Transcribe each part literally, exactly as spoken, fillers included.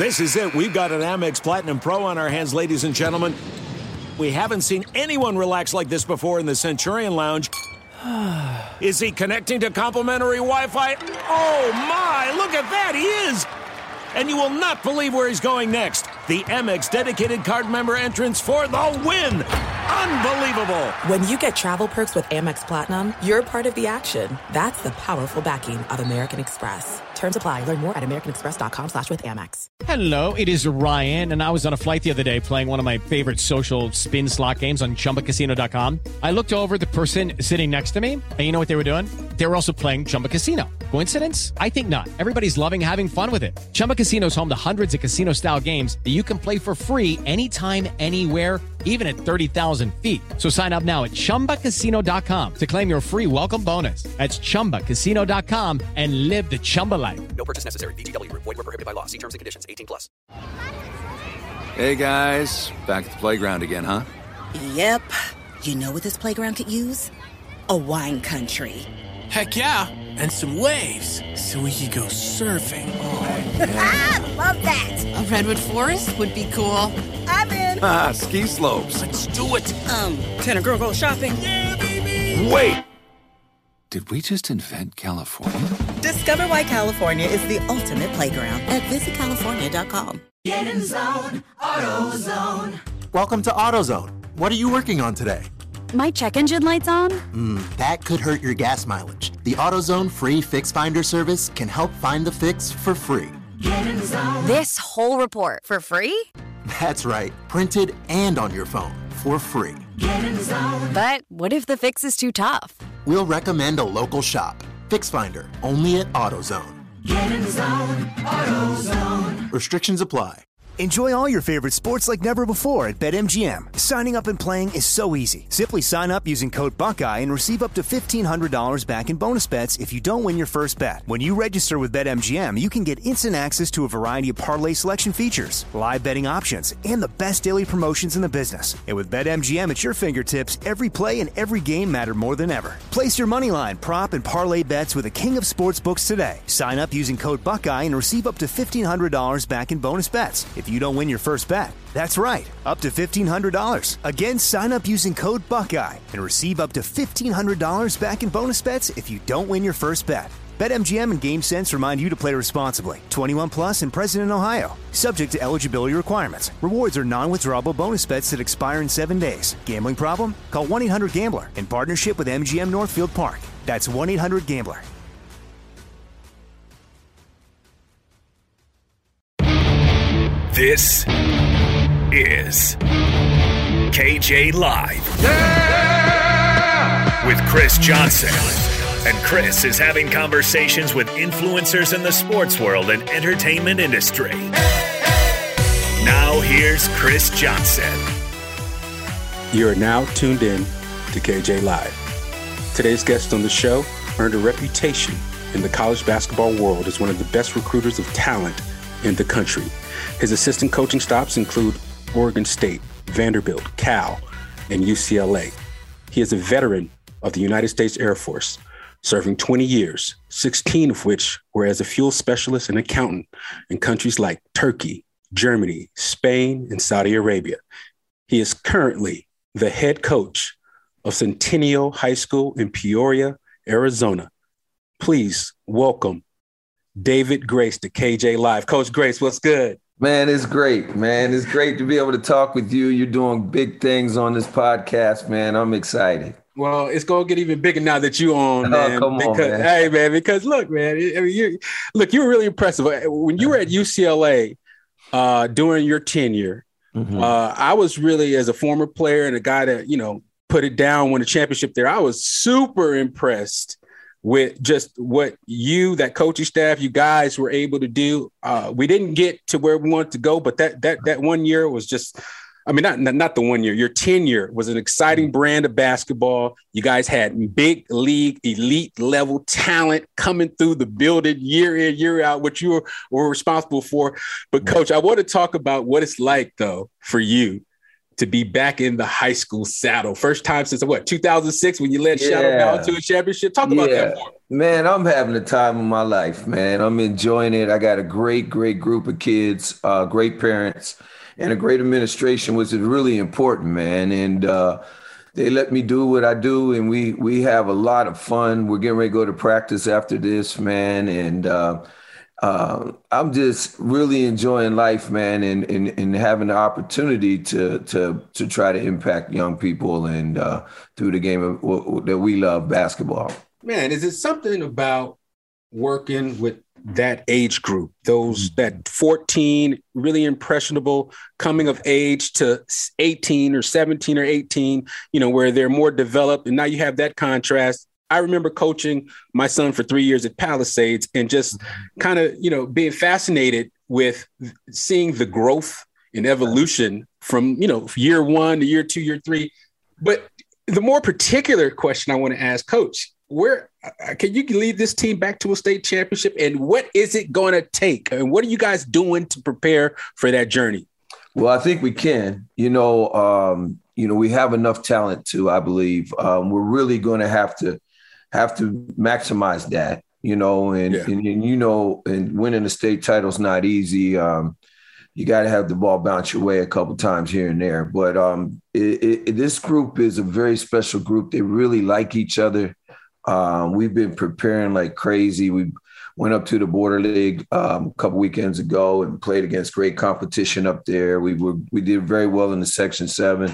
This is it. We've got an Amex Platinum Pro on our hands, ladies and gentlemen. We haven't seen anyone relax like this before in the Centurion Lounge. Is he connecting to complimentary Wi-Fi? Oh, my. Look at that. He is. And you will not believe where he's going next. The Amex dedicated card member entrance for the win. Unbelievable. When you get travel perks with Amex Platinum, you're part of the action. That's the powerful backing of American Express. Terms apply. Learn more at americanexpress.com slash with Amex. Hello, it is Ryan, and I was on a flight the other day playing one of my favorite social spin slot games on chumba casino dot com. I looked over at the person sitting next to me, and you know what they were doing? They were also playing Chumba Casino. Coincidence? I think not. Everybody's loving having fun with it. Chumba Casino is home to hundreds of casino-style games that you can play for free anytime, anywhere, even at thirty thousand feet. So sign up now at chumba casino dot com to claim your free welcome bonus. That's chumba casino dot com and live the Chumba life. No purchase necessary. V G W. Void where prohibited by law. See terms and conditions. eighteen plus. Hey, guys. Back at the playground again, huh? Yep. You know what this playground could use? A wine country. Heck yeah. And some waves so we could go surfing. Oh, yeah. Love that. A redwood forest would be cool. I'm in. Ah, ski slopes. Let's do it. Um, can a girl go shopping? Yeah, baby. Wait. Did we just invent California? Discover why California is the ultimate playground at visit california dot com. Get in zone, AutoZone. Welcome to AutoZone. What are you working on today? My check engine light's on? Hmm, that could hurt your gas mileage. The AutoZone free Fix Finder service can help find the fix for free. Get in zone. This whole report for free? That's right, printed and on your phone for free. Get in zone. But what if the fix is too tough? We'll recommend a local shop. Fix Finder, only at AutoZone. Get in zone, AutoZone. Restrictions apply. Enjoy all your favorite sports like never before at BetMGM. Signing up and playing is so easy. Simply sign up using code Buckeye and receive up to fifteen hundred dollars back in bonus bets if you don't win your first bet. When you register with BetMGM, you can get instant access to a variety of parlay selection features, live betting options, and the best daily promotions in the business. And with BetMGM at your fingertips, every play and every game matter more than ever. Place your moneyline, prop, and parlay bets with the king of sportsbooks today. Sign up using code Buckeye and receive up to fifteen hundred dollars back in bonus bets if you don't win your first bet. That's right, up to fifteen hundred dollars. Again, sign up using code Buckeye and receive up to fifteen hundred dollars back in bonus bets if you don't win your first bet. BetMGM and GameSense remind you to play responsibly. twenty-one plus and present in Ohio. Subject to eligibility requirements. Rewards are non-withdrawable bonus bets that expire in seven days. Gambling problem? Call one eight hundred gambler in partnership with M G M Northfield Park. That's one eight hundred gambler. This is K J Live. Yeah! With Chris Johnson. And Chris is having conversations with influencers in the sports world and entertainment industry. Now here's Chris Johnson. You are now tuned in to K J Live. Today's guest on the show earned a reputation in the college basketball world as one of the best recruiters of talent in the country. His assistant coaching stops include Oregon State, Vanderbilt, Cal, and U C L A. He is a veteran of the United States Air Force, serving twenty years, sixteen of which were as a fuel specialist and accountant in countries like Turkey, Germany, Spain, and Saudi Arabia. He is currently the head coach of Centennial High School in Peoria, Arizona. Please welcome David Grace to K J Live. Coach Grace, what's good? Man, it's great, man. It's great to be able to talk with you. You're doing big things on this podcast, man. I'm excited. Well, it's going to get even bigger now that you're on, man. Oh, come because, on, man. Hey, man, because look, man, I mean, you look, you were really impressive. When you were at U C L A uh, during your tenure, mm-hmm. uh, I was really, as a former player and a guy that, you know, put it down, won a championship there, I was super impressed with just what you, that coaching staff, you guys were able to do. Uh, we didn't get to where we wanted to go, but that that that one year was just, I mean, not, not not the one year, your tenure was an exciting brand of basketball. You guys had big league, elite level talent coming through the building year in, year out, which you were, were responsible for. But Coach, I want to talk about what it's like, though, for you to be back in the high school saddle? First time since what, two thousand six when you led yeah. Shadow Valley to a championship? Talk about yeah. that for me. Man, I'm having the time of my life, man. I'm enjoying it. I got a great, great group of kids, uh, great parents, and a great administration, which is really important, man. And uh, they let me do what I do, and we we have a lot of fun. We're getting ready to go to practice after this, man. And uh, uh, I'm just really enjoying life, man, and, and, and having the opportunity to to to try to impact young people and uh, through the game of, w- that we love, basketball. Man, is it something about working with that age group, those that fourteen, really impressionable coming of age to eighteen or seventeen or eighteen, you know, where they're more developed, and now you have that contrast? I remember coaching my son for three years at Palisades and just kind of, you know, being fascinated with seeing the growth and evolution from, you know, year one to year two, year three. But the more particular question I want to ask Coach, where can you lead this team back to a state championship, and what is it going to take? And what are you guys doing to prepare for that journey? Well, I think we can. You know, um, you know, we have enough talent to, I believe. Um, we're really going to have to have to maximize that. You know, and, yeah. and, and you know, and winning a state title is not easy. Um, you got to have the ball bounce your way a couple times here and there. But um, it, it, this group is a very special group. They really like each other. Um, we've been preparing like crazy. We went up to the Border League um, a couple weekends ago and played against great competition up there. We were we did very well in the Section seven.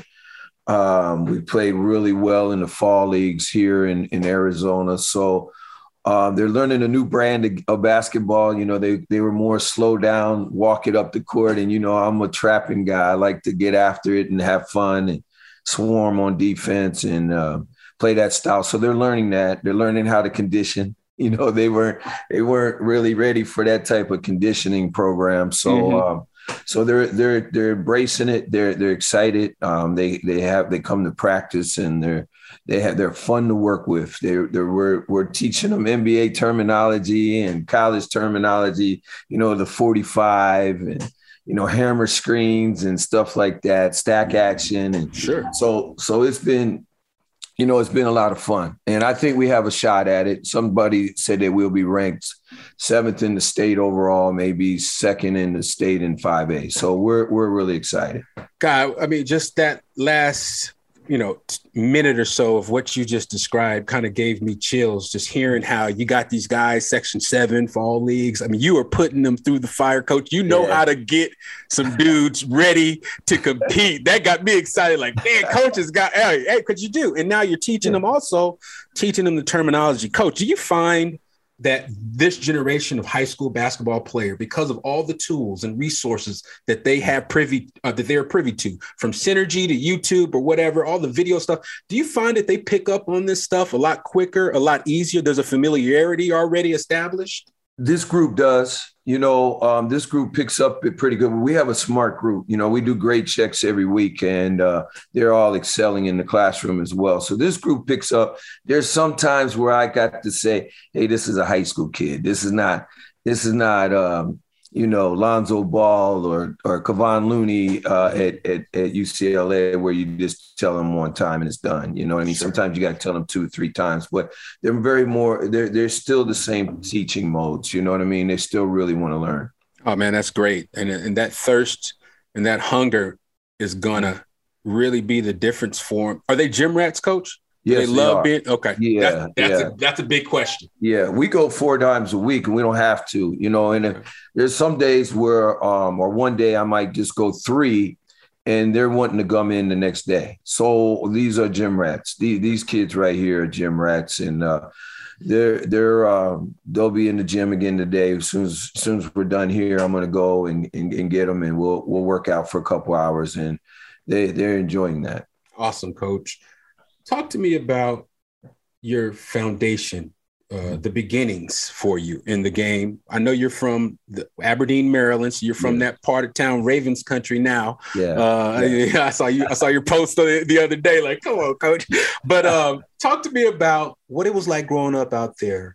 Um, we played really well in the fall leagues here in, in Arizona. So um, they're learning a new brand of, of basketball. You know, they they were more slow down, walk it up the court. And, you know, I'm a trapping guy. I like to get after it and have fun and swarm on defense and uh, play that style. So they're learning that. They're learning how to condition. You know, they weren't they weren't really ready for that type of conditioning program. So mm-hmm. um, so they're they're they're embracing it. They're they're excited. Um, they they have they come to practice and they're they have they're fun to work with. They're they're we're we're teaching them N B A terminology and college terminology. You know, the forty-five and you know hammer screens and stuff like that, stack action and sure. So so it's been. You know, it's been a lot of fun, and I think we have a shot at it. Somebody said that we'll be ranked seventh in the state overall, maybe second in the state in five A. So we're we're really excited. God, I mean, just that last, you know, minute or so of what you just described kind of gave me chills, just hearing how you got these guys, Section seven, fall leagues. I mean, you are putting them through the fire, Coach. You know yeah. how to get some dudes ready to compete. That got me excited. Like, man, Coach has got, hey, hey, could you do? And now you're teaching yeah. them also, teaching them the terminology. Coach, do you find that this generation of high school basketball player, because of all the tools and resources that they have privy, uh, that they're privy to, from Synergy to YouTube or whatever, all the video stuff, do you find that they pick up on this stuff a lot quicker, a lot easier? There's a familiarity already established? This group does. You know, um, this group picks up it pretty good. We have a smart group. You know, we do grade checks every week, and uh, they're all excelling in the classroom as well. So this group picks up. There's some times where I got to say, hey, this is a high school kid. This is not, this is not, um, you know, Lonzo Ball or or Kevon Looney uh, at, at at U C L A, where you just tell them one time and it's done. You know what I mean? Sometimes you got to tell them two or three times, but they're very more. They're they're still the same teaching modes. You know what I mean? They still really want to learn. Oh man, that's great. And and that thirst and that hunger is gonna really be the difference for them. Are they gym rats, Coach? Yes, they love being okay. Yeah, that, that's yeah. a that's a big question. Yeah, we go four times a week, and we don't have to, you know. And if, there's some days where, um, or one day I might just go three, and they're wanting to come in the next day. So these are gym rats. These these kids right here are gym rats, and uh, they're they're um, they'll be in the gym again today. As soon as, as soon as we're done here, I'm gonna go and, and and get them, and we'll we'll work out for a couple hours, and they they're enjoying that. Awesome, Coach. Talk to me about your foundation, uh, the beginnings for you in the game. I know you're from the Aberdeen, Maryland, so you're from yeah. that part of town, Ravens country now. Yeah. Uh, yeah. I saw you. I saw your post the, the other day. Like, come on, Coach. But um, talk to me about what it was like growing up out there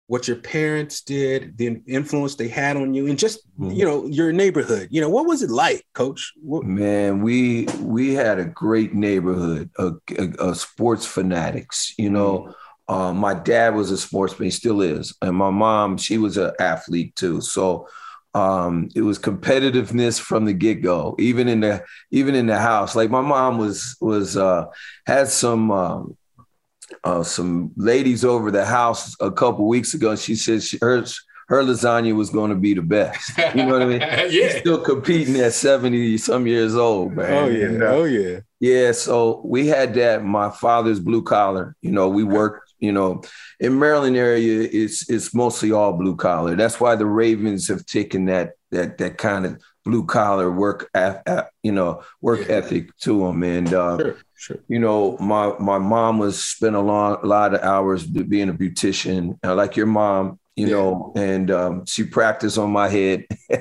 what your parents did, the influence they had on you, and just, you know, your neighborhood. You know, what was it like, Coach? What- Man, we we had a great neighborhood of, of sports fanatics. You know, uh, my dad was a sportsman, he still is, and my mom, she was an athlete too. So um, it was competitiveness from the get-go, even in the even in the house. Like my mom was was uh, had some. Um, Uh, some ladies over the house a couple weeks ago. She said she, her her lasagna was going to be the best. You know what I mean? Yeah. She's still competing at seventy some years old, man. Oh yeah, and, uh, oh yeah, yeah. So we had that. My father's blue collar. You know, we worked. You know, in Maryland area, it's it's mostly all blue collar. That's why the Ravens have taken that that that kind of blue collar work, you know, work yeah. ethic to them. And uh, sure, sure. you know, my my mom was spent a long, a lot of hours being a beautician, uh, like your mom. You yeah. know, and um, she practiced on my head.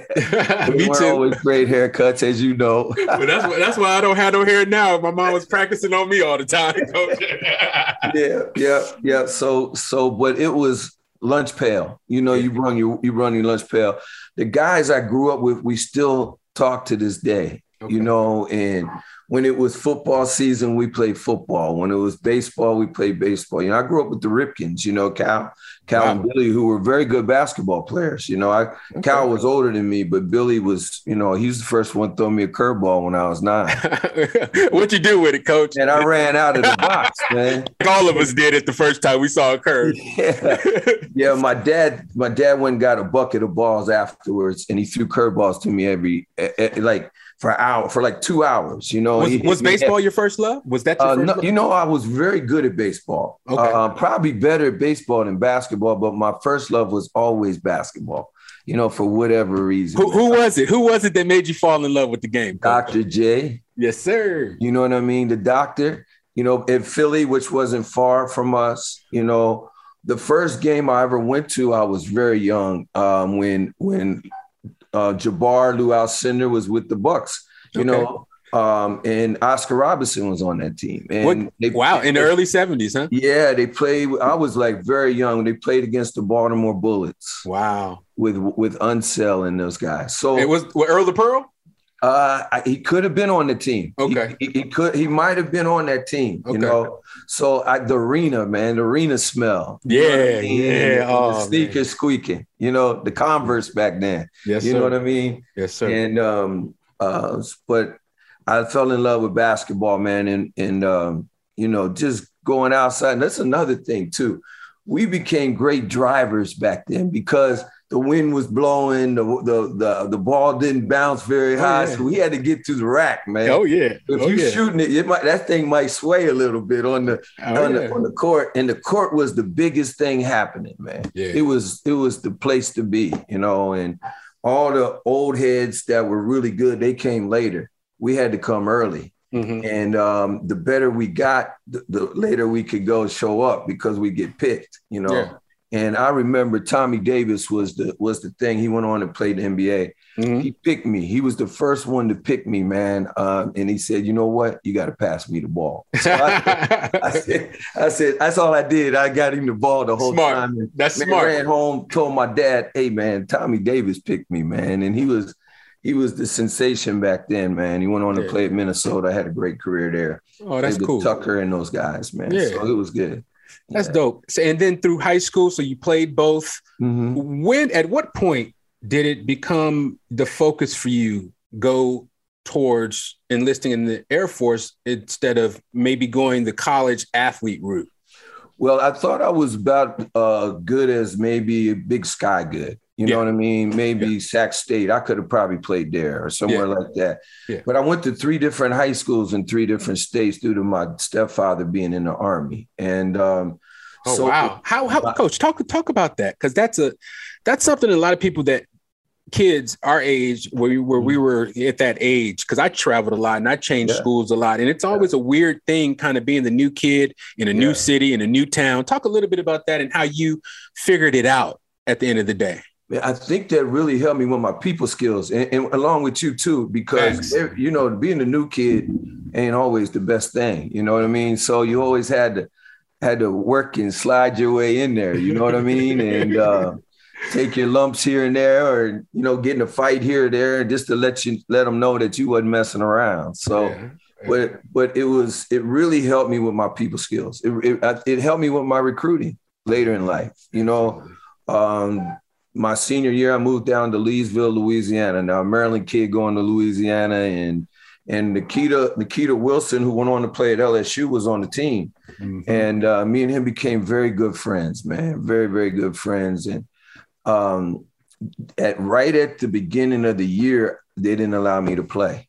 Me too. Always great haircuts, as you know. But that's why, that's why I don't have no hair now. My mom was practicing on me all the time, Coach. yeah, yeah, yeah. So, so, but it was lunch pail. You know, you run your you run your lunch pail. The guys I grew up with, we still talk to this day. Okay. You know, and when it was football season, we played football. When it was baseball, we played baseball. You know, I grew up with the Ripkins, you know, Cal, Cal wow. and Billy, who were very good basketball players. You know, I okay. Cal was older than me, but Billy was, you know, he was the first one to throw me a curveball when I was nine. What'd you do with it, Coach? And I ran out of the box, man. All of us did it the first time we saw a curve. Yeah. yeah, my dad, my dad went and got a bucket of balls afterwards, and he threw curveballs to me every, like, for an hour, for like two hours, you know. Was, he, was baseball your first love? Was that your uh, first no, love? You know, I was very good at baseball. Okay. Uh, probably better at baseball than basketball, but my first love was always basketball, you know, for whatever reason. Who, who was it? Who was it that made you fall in love with the game? Doctor J. Yes, sir. You know what I mean? The doctor, you know, in Philly, which wasn't far from us, you know. The first game I ever went to, I was very young um, when when – Uh, Jabbar Lou Alcindor was with the Bucks, you okay. know, um, and Oscar Robertson was on that team. And they, wow, in the early seventies, huh? Yeah, they played. I was like very young. They played against the Baltimore Bullets. Wow, with with Unseld and those guys. So it was what, Earl the Pearl. Uh, he could have been on the team. Okay, he, he, he could. He might have been on that team. Okay. You know. So I, the arena, man, the arena smell. Yeah, you know I mean? yeah. And oh, the sneakers man. Squeaking. You know, the Converse back then. Yes, you sir. know what I mean? Yes, sir. And um, uh, but I fell in love with basketball, man, and and um, you know, just going outside. And that's another thing too. We became great drivers back then because the wind was blowing, the the the, the ball didn't bounce very high, oh, yeah. so we had to get to the rack, man. Oh yeah, if oh, you're yeah. shooting it, it might, that thing might sway a little bit on the oh, on, yeah. the on the court, and the court was the biggest thing happening, man. Yeah. It was it was the place to be, you know, and all the old heads that were really good, they came later. We had to come early. Mm-hmm. And um, the better we got, the, the later we could go show up because we get picked, you know. Yeah. And I remember Tommy Davis was the was the thing. He went on to play the N B A. Mm-hmm. He picked me. He was the first one to pick me, man. Um, and he said, "You know what? You got to pass me the ball." So I, I, said, "I said that's all I did. I got him the ball the whole smart. time." And that's man, smart. Ran home, told my dad, "Hey, man, Tommy Davis picked me, man." And he was he was the sensation back then, man. He went on to yeah. play at Minnesota. I had a great career there. Oh, that's cool. Tucker and those guys, man. Yeah. So it was good. That's yeah. dope. So, and then through high school, so you played both. Mm-hmm. When, at what point did it become the focus for you go towards enlisting in the Air Force instead of maybe going the college athlete route? Well, I thought I was about uh, good as maybe Big Sky good. You know yeah. what I mean? Maybe yeah. Sac State. I could have probably played there or somewhere yeah. like that. Yeah. But I went to three different high schools in three different states due to my stepfather being in the Army. And um, oh so wow, how how Coach talk talk about that, because that's a that's something a lot of people that kids our age where we, where we were at that age, because I traveled a lot and I changed yeah. schools a lot, and it's always yeah. a weird thing kind of being the new kid in a yeah. new city in a new town. Talk a little bit about that and how you figured it out at the end of the day. I think that really helped me with my people skills, and, and along with you too, because you know, being a new kid ain't always the best thing. You know what I mean? So you always had to had to work and slide your way in there. You know what I mean? And uh, take your lumps here and there, or you know, get in a fight here or there, just to let you let them know that you wasn't messing around. So, yeah. but but it was it really helped me with my people skills. It it, it helped me with my recruiting later in life. You know, um, my senior year, I moved down to Leesville, Louisiana. Now, a Maryland kid going to Louisiana, and and Nikita Nikita Wilson, who went on to play at L S U, was on the team. Mm-hmm. And uh, me and him became very good friends, man, very, very good friends. And um, at right at the beginning of the year, they didn't allow me to play.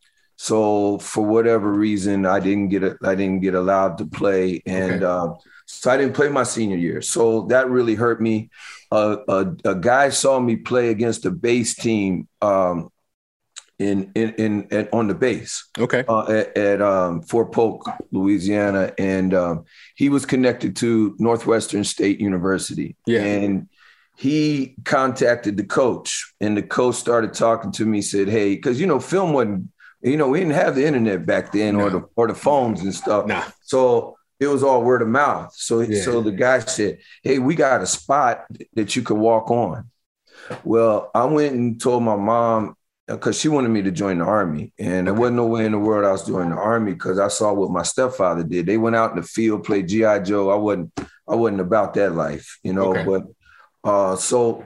So for whatever reason, I didn't get a, I didn't get allowed to play, and okay. uh, so I didn't play my senior year. So that really hurt me. Uh, a, a guy saw me play against a base team um, in, in in in on the base. Okay. Uh, at at um, Fort Polk, Louisiana, and um, he was connected to Northwestern State University. Yeah. And he contacted the coach, and the coach started talking to me. Said, "Hey, because you know, film wasn't." You know, we didn't have the internet back then, no. or the or the phones and stuff. Nah. So it was all word of mouth. So, yeah. so the guy said, "Hey, we got a spot that you could walk on." Well, I went and told my mom, because she wanted me to join the Army. And there wasn't no way in the world I was doing the Army, because I saw what my stepfather did. They went out in the field, played G I Joe. I wasn't, I wasn't about that life, you know. Okay. But uh, so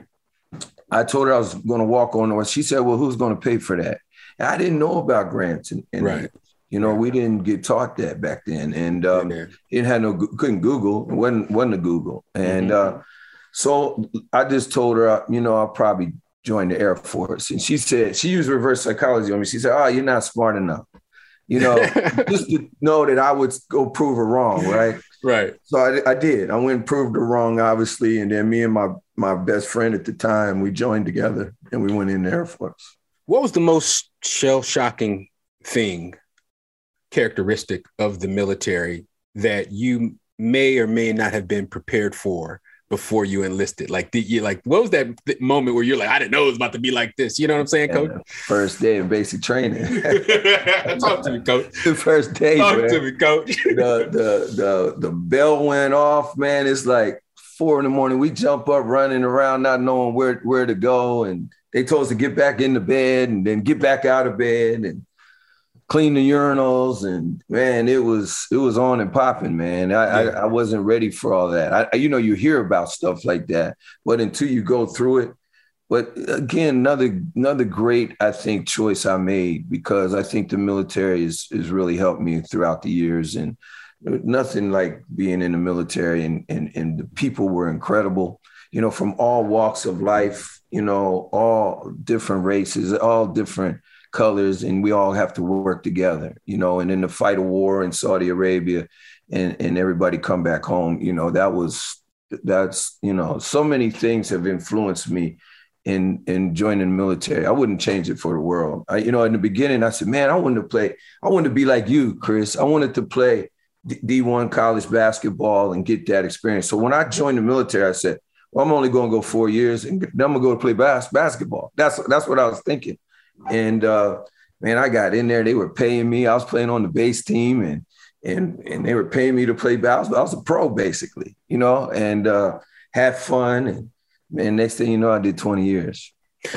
I told her I was going to walk on. Or she said, "Well, who's going to pay for that?" I didn't know about grants, and, and right. you know, we didn't get taught that back then, and um, yeah. it had no couldn't Google, it wasn't wasn't a Google, and mm-hmm. uh, so I just told her, you know, I'll probably join the Air Force, and she said she used reverse psychology on me. She said, "Oh, you're not smart enough," you know, just to know that I would go prove her wrong, right? Right. So I, I did. I went and proved her wrong, obviously, and then me and my my best friend at the time, we joined together, and we went in the Air Force. What was the most shell-shocking thing, characteristic of the military that you may or may not have been prepared for before you enlisted? Like, did you like what was that th- moment where you're like, I didn't know it was about to be like this? You know what I'm saying, Coach? Yeah, first day of basic training. Talk to me, Coach. The first day, Talk man. to me, Coach. the, the the the bell went off, man. It's like four in the morning. We jump up, running around, not knowing where where to go, and they told us to get back into bed and then get back out of bed and clean the urinals. And man, it was it was on and popping, man. I, yeah. I, I wasn't ready for all that. I, you know, you hear about stuff like that, but until you go through it. But again, another another great, I think, choice I made, because I think the military has is really helped me throughout the years. And nothing like being in the military, and, and, and the people were incredible, you know, from all walks of life. You know, all different races, all different colors, and we all have to work together, you know, and in the fight a war in Saudi Arabia and, and everybody come back home, you know, that was, that's, you know, so many things have influenced me in, in joining the military. I wouldn't change it for the world. I, you know, in the beginning, I said, man, I wanted to play, I wanted to be like you, Chris. I wanted to play D one college basketball and get that experience. So when I joined the military, I said, well, I'm only going to go four years and then I'm going to go to play bas- basketball. That's that's what I was thinking. And, uh, man, I got in there. They were paying me. I was playing on the base team, and and and they were paying me to play basketball. I was a pro, basically, you know, and uh, had fun. And, man, next thing you know, I did twenty years.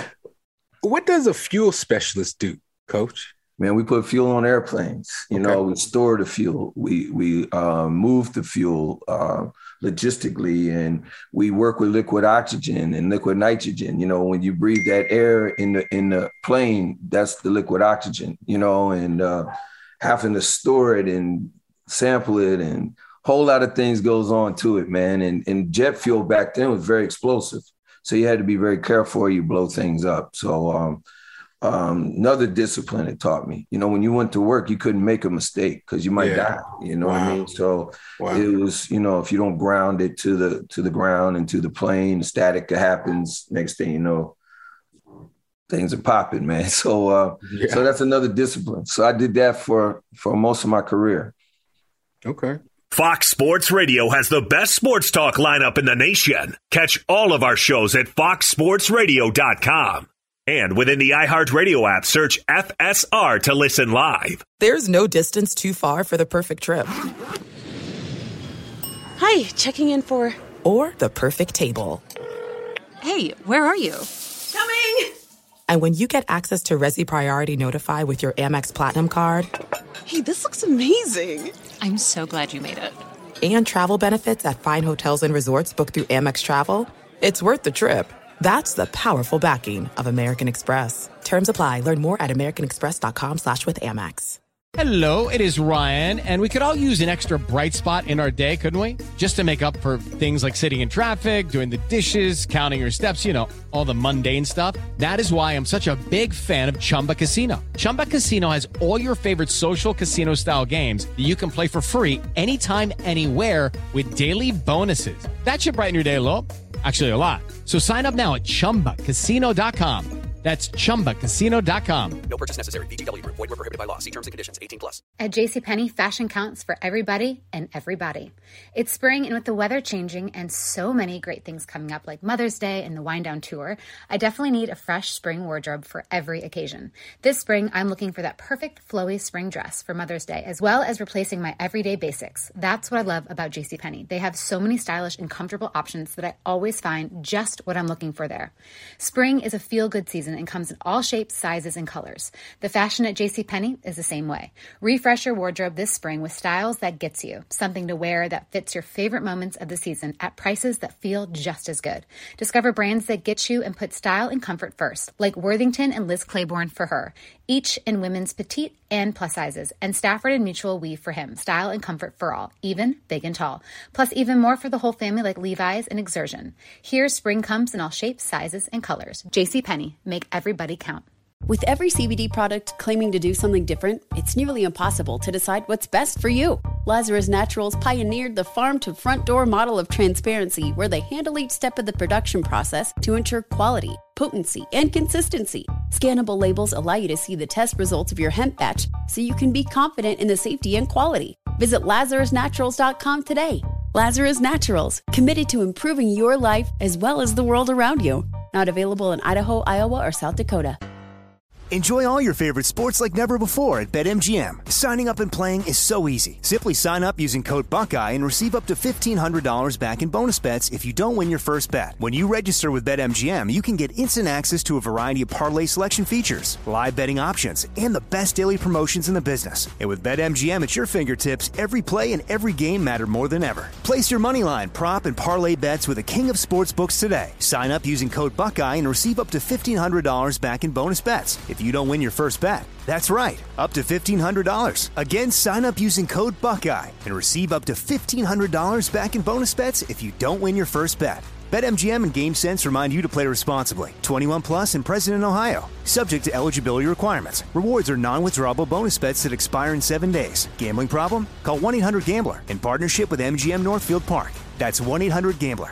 What does a fuel specialist do, Coach? Man, we put fuel on airplanes. You okay. know, we store the fuel. We we uh, move the fuel uh, logistically, and we work with liquid oxygen and liquid nitrogen. You know, when you breathe that air in the in the plane, that's the liquid oxygen. You know, and uh, having to store it and sample it, and a whole lot of things goes on to it, man. And and jet fuel back then was very explosive, so you had to be very careful or you blow things up. So. Um, Um, another discipline it taught me, you know, when you went to work, you couldn't make a mistake because you might yeah. die, you know wow. what I mean? So wow. it was, you know, if you don't ground it to the, to the ground and to the plane, the static happens. Next thing you know, things are popping, man. So, uh, yeah. so that's another discipline. So I did that for, for most of my career. Okay. Fox Sports Radio has the best sports talk lineup in the nation. Catch all of our shows at fox sports radio dot com. And within the iHeartRadio app, search F S R to listen live. There's no distance too far for the perfect trip. Hi, checking in for... Or the perfect table. Hey, where are you? Coming! And when you get access to Resi Priority Notify with your Amex Platinum card... Hey, this looks amazing. I'm so glad you made it. And travel benefits at fine hotels and resorts booked through Amex Travel, it's worth the trip. That's the powerful backing of American Express. Terms apply. Learn more at americanexpress.com slash with Amex. Hello, it is Ryan, and we could all use an extra bright spot in our day, couldn't we? Just to make up for things like sitting in traffic, doing the dishes, counting your steps, you know, all the mundane stuff. That is why I'm such a big fan of Chumba Casino. Chumba Casino has all your favorite social casino-style games that you can play for free anytime, anywhere with daily bonuses. That should brighten your day a little. Actually, a lot. So sign up now at chumba casino dot com. That's chumba casino dot com. No purchase necessary. V G W Group. Void where prohibited by law. See terms and conditions. eighteen plus. At JCPenney, fashion counts for everybody and everybody. It's spring, and with the weather changing and so many great things coming up like Mother's Day and the Wind Down Tour, I definitely need a fresh spring wardrobe for every occasion. This spring, I'm looking for that perfect flowy spring dress for Mother's Day, as well as replacing my everyday basics. That's what I love about JCPenney. They have so many stylish and comfortable options that I always find just what I'm looking for there. Spring is a feel-good season and comes in all shapes, sizes, and colors. The fashion at JCPenney is the same way. Refresh your wardrobe this spring with styles that gets you, something to wear that fits your favorite moments of the season at prices that feel just as good. Discover brands that get you and put style and comfort first, like Worthington and Liz Claiborne for her, each in women's petite and plus sizes, and Stafford and Mutual Weave for him, style and comfort for all, even big and tall. Plus even more for the whole family like Levi's and Exertion. Here, spring comes in all shapes, sizes, and colors. JCPenney, make everybody count. With every C B D product claiming to do something different, it's nearly impossible to decide what's best for you. Lazarus Naturals pioneered the farm-to-front-door model of transparency, where they handle each step of the production process to ensure quality, potency, and consistency. Scannable labels allow you to see the test results of your hemp batch, so you can be confident in the safety and quality. Visit lazarus naturals dot com today. Lazarus Naturals, committed to improving your life as well as the world around you. Not available in Idaho, Iowa, or South Dakota. Enjoy all your favorite sports like never before at BetMGM. Signing up and playing is so easy. Simply sign up using code Buckeye and receive up to fifteen hundred dollars back in bonus bets if you don't win your first bet. When you register with BetMGM, you can get instant access to a variety of parlay selection features, live betting options, and the best daily promotions in the business. And with BetMGM at your fingertips, every play and every game matter more than ever. Place your moneyline, prop, and parlay bets with the king of sportsbooks today. Sign up using code Buckeye and receive up to fifteen hundred dollars back in bonus bets if you don't win your first bet. That's right, up to fifteen hundred dollars. Again, sign up using code Buckeye and receive up to fifteen hundred dollars back in bonus bets if you don't win your first bet. BetMGM and GameSense remind you to play responsibly. twenty-one plus and present in Ohio. Subject to eligibility requirements. Rewards are non-withdrawable bonus bets that expire in seven days. Gambling problem? Call one eight hundred gambler in partnership with M G M Northfield Park. That's one eight hundred gambler.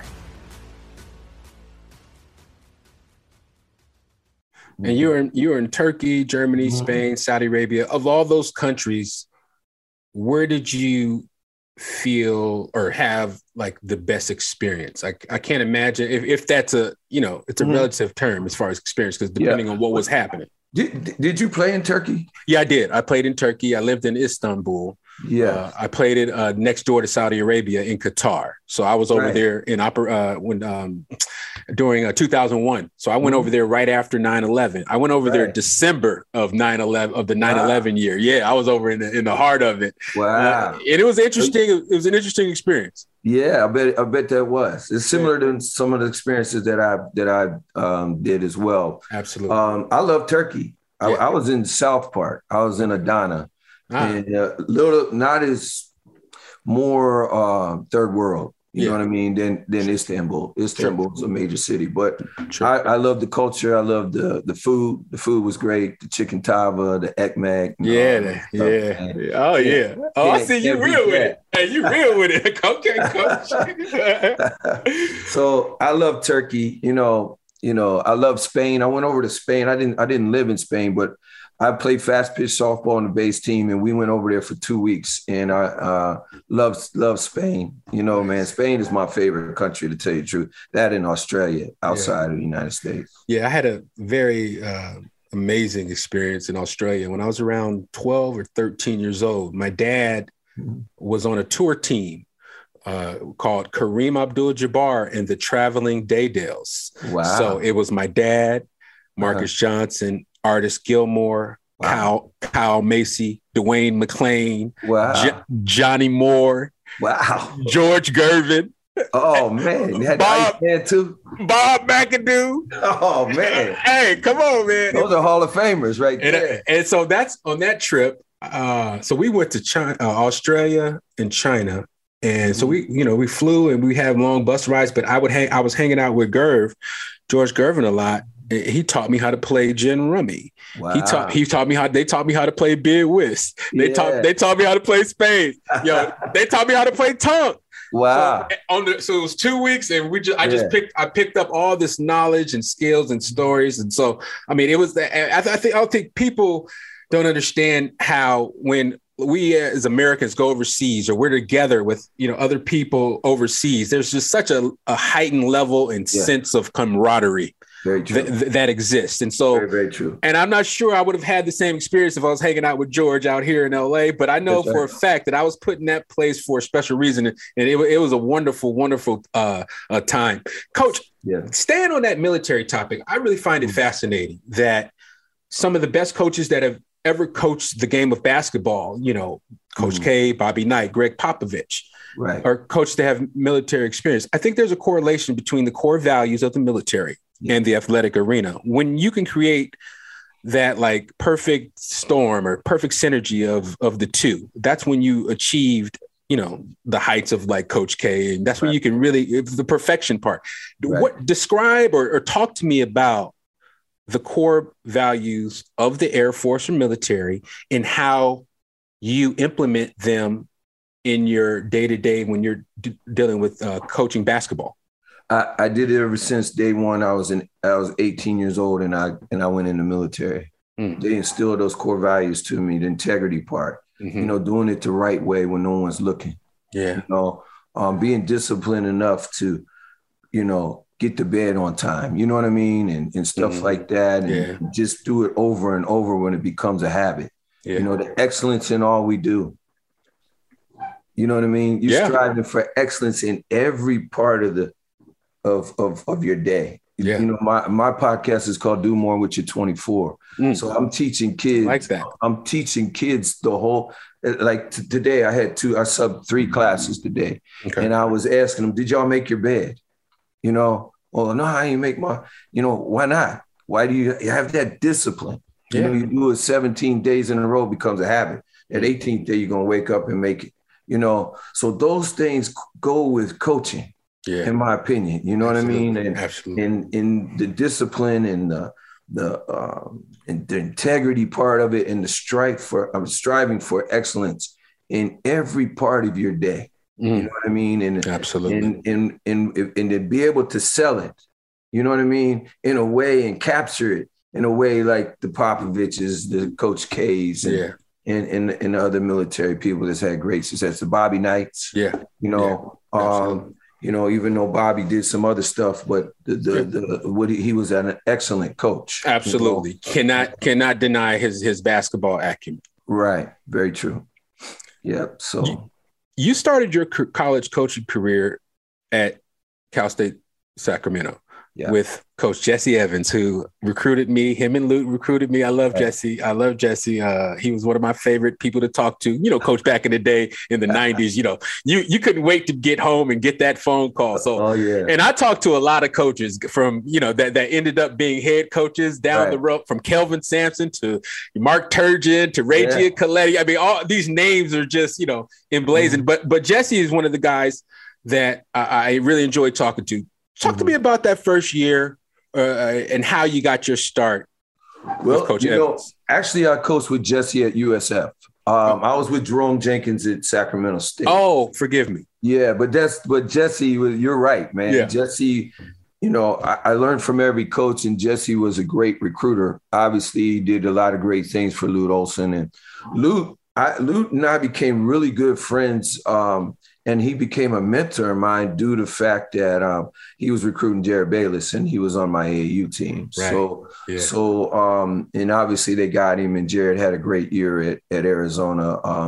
And you're in, you're in Turkey, Germany, Spain, Saudi Arabia. Of all those countries, where did you feel or have like the best experience? I, I can't imagine if, if that's a, you know, it's a mm-hmm. relative term as far as experience, because depending yeah. on what was happening. Did, did you play in Turkey? Yeah, I did. I played in Turkey. I lived in Istanbul. Yeah, uh, I played it uh, next door to Saudi Arabia in Qatar. So I was over right. there in opera uh, when um, during uh, two thousand one. So I went mm-hmm. over there right after nine eleven. I went over right. there December of nine eleven of the nine eleven wow. year. Yeah, I was over in the in the heart of it. Wow, uh, and it was interesting. It was an interesting experience. Yeah, I bet I bet that was. It's similar yeah. to some of the experiences that I that I um, did as well. Absolutely. Um, I love Turkey. I, yeah. I was in South Part. I was in Adana. Ah. And uh, little, not as more uh, third world, you yeah. know what I mean, than than Istanbul. Istanbul is a major city, but sure. I, I love the culture. I love the the food. The food was great. The chicken tava, the ekmek. Yeah, the, yeah. Man. Oh yeah. Oh, I see you real with it. Hey, you real with it. Okay, coach. So I love Turkey. You know, you know, I love Spain. I went over to Spain. I didn't I didn't live in Spain, but I played fast pitch softball on the base team, and we went over there for two weeks. And I uh, love love Spain. You know, man, Spain is my favorite country, to tell you the truth. That and Australia, outside yeah. of the United States. Yeah, I had a very uh, amazing experience in Australia when I was around twelve or thirteen years old. My dad mm-hmm. was on a tour team uh, called Kareem Abdul-Jabbar and the Traveling Daydales. Wow. So it was my dad, Marcus uh-huh. Johnson, Artis Gilmore, wow. Kyle, Kyle Macy, Dwayne McClain, wow. Jo- Johnny Moore, wow, George Gervin. Oh man, you had Bob man too. Bob McAdoo. Oh man, hey, come on, man. Those are Hall of Famers right and, there. And so that's on that trip. Uh, so we went to China, uh, Australia, and China, and so we, you know, we flew and we had long bus rides. But I would hang. I was hanging out with Gerv, George Gervin, a lot. He taught me how to play gin rummy. Wow. He taught he taught me how they taught me how to play bid whist. They yeah. taught they taught me how to play spades. Yo, they taught me how to play tongue. Wow. So, on the, so it was two weeks and we just I just yeah. picked I picked up all this knowledge and skills and stories. And so I mean it was the, I, I think I don't think people don't understand how when we as Americans go overseas or we're together with, you know, other people overseas, there's just such a, a heightened level and yeah. sense of camaraderie. Very true. Th- th- that exists. And so, very, very true. And I'm not sure I would have had the same experience if I was hanging out with George out here in L A, but I know That's for right. a fact that I was put in that place for a special reason. And it, it was a wonderful, wonderful uh, uh, time. Coach, yeah. staying on that military topic, I really find it mm-hmm. fascinating that some of the best coaches that have ever coached the game of basketball, you know, Coach mm-hmm. K, Bobby Knight, Greg Popovich, right. are coaches that have military experience. I think there's a correlation between the core values of the military and the athletic arena. When you can create that like perfect storm or perfect synergy of, of the two, that's when you achieved, you know, the heights of like Coach K. And that's right. when you can really, it's the perfection part. Right. What describe or, or talk to me about the core values of the Air Force or military and how you implement them in your day-to-day when you're d- dealing with uh, coaching basketball. I, I did it ever since day one. I was in. I was eighteen years old, and I and I went in the military. Mm. They instilled those core values to me, the integrity part. Mm-hmm. You know, doing it the right way when no one's looking. Yeah. You know, um, being disciplined enough to, you know, get to bed on time. You know what I mean, and and stuff mm-hmm. like that, and yeah. just do it over and over when it becomes a habit. Yeah. You know, the excellence in all we do. You know what I mean? You're yeah. striving for excellence in every part of the. Of, of of your day. Yeah. You know, my, my podcast is called Do More with Your twenty-four. Mm. So I'm teaching kids. Like that. I'm teaching kids the whole, like t- today I had two, I subbed three classes today. Okay. And I was asking them, did y'all make your bed? You know, well, no, I ain't make my, you know, why not? Why do you have that discipline? You yeah. know, you do it seventeen days in a row, becomes a habit. At eighteenth day, you're going to wake up and make it, you know? So those things go with coaching. Yeah. In my opinion, you know Absolutely. what I mean? And Absolutely. in in the discipline and the the um, and the integrity part of it and the strive for I'm striving for excellence in every part of your day. Mm. You know what I mean? And Absolutely. And and, and and and to be able to sell it, you know what I mean, in a way and capture it in a way like the Popoviches, the Coach K's, and, yeah. and, and and other military people that's had great success. The Bobby Knights, yeah, you know. Yeah. Um, You know, even though Bobby did some other stuff, but the the, yeah. the what he, he was an excellent coach. Absolutely, you know? cannot cannot deny his his basketball acumen. Right, very true. Yeah. So you, you started your co- college coaching career at Cal State Sacramento yeah. with Coach Jesse Evans, who recruited me. Him and Lute recruited me. I love right. Jesse. I love Jesse. Uh, he was one of my favorite people to talk to. You know, Coach back in the day in the nineties. You know, you you couldn't wait to get home and get that phone call. So, oh, yeah. And I talked to a lot of coaches from you know that that ended up being head coaches down right. the road, from Kelvin Sampson to Mark Turgeon to Ray yeah. Giacoletti. I mean, all these names are just you know emblazoned. Mm-hmm. But but Jesse is one of the guys that I, I really enjoyed talking to. Talk mm-hmm. to me about that first year. Uh, and how you got your start well, with Coach you Evans. Know, actually, I coached with Jesse at U S F. Um, I was with Jerome Jenkins at Sacramento State. Oh, forgive me. Yeah, but that's but Jesse was. You're right, man. Yeah. Jesse, you know, I, I learned from every coach, and Jesse was a great recruiter. Obviously, he did a lot of great things for Lute Olson, and Lute, I, Lute and I became really good friends. Um, And he became a mentor of mine due to the fact that um, he was recruiting Jared Bayless and he was on my A A U team. Right. So, yeah. so um, and obviously they got him, and Jared had a great year at, at Arizona. Um,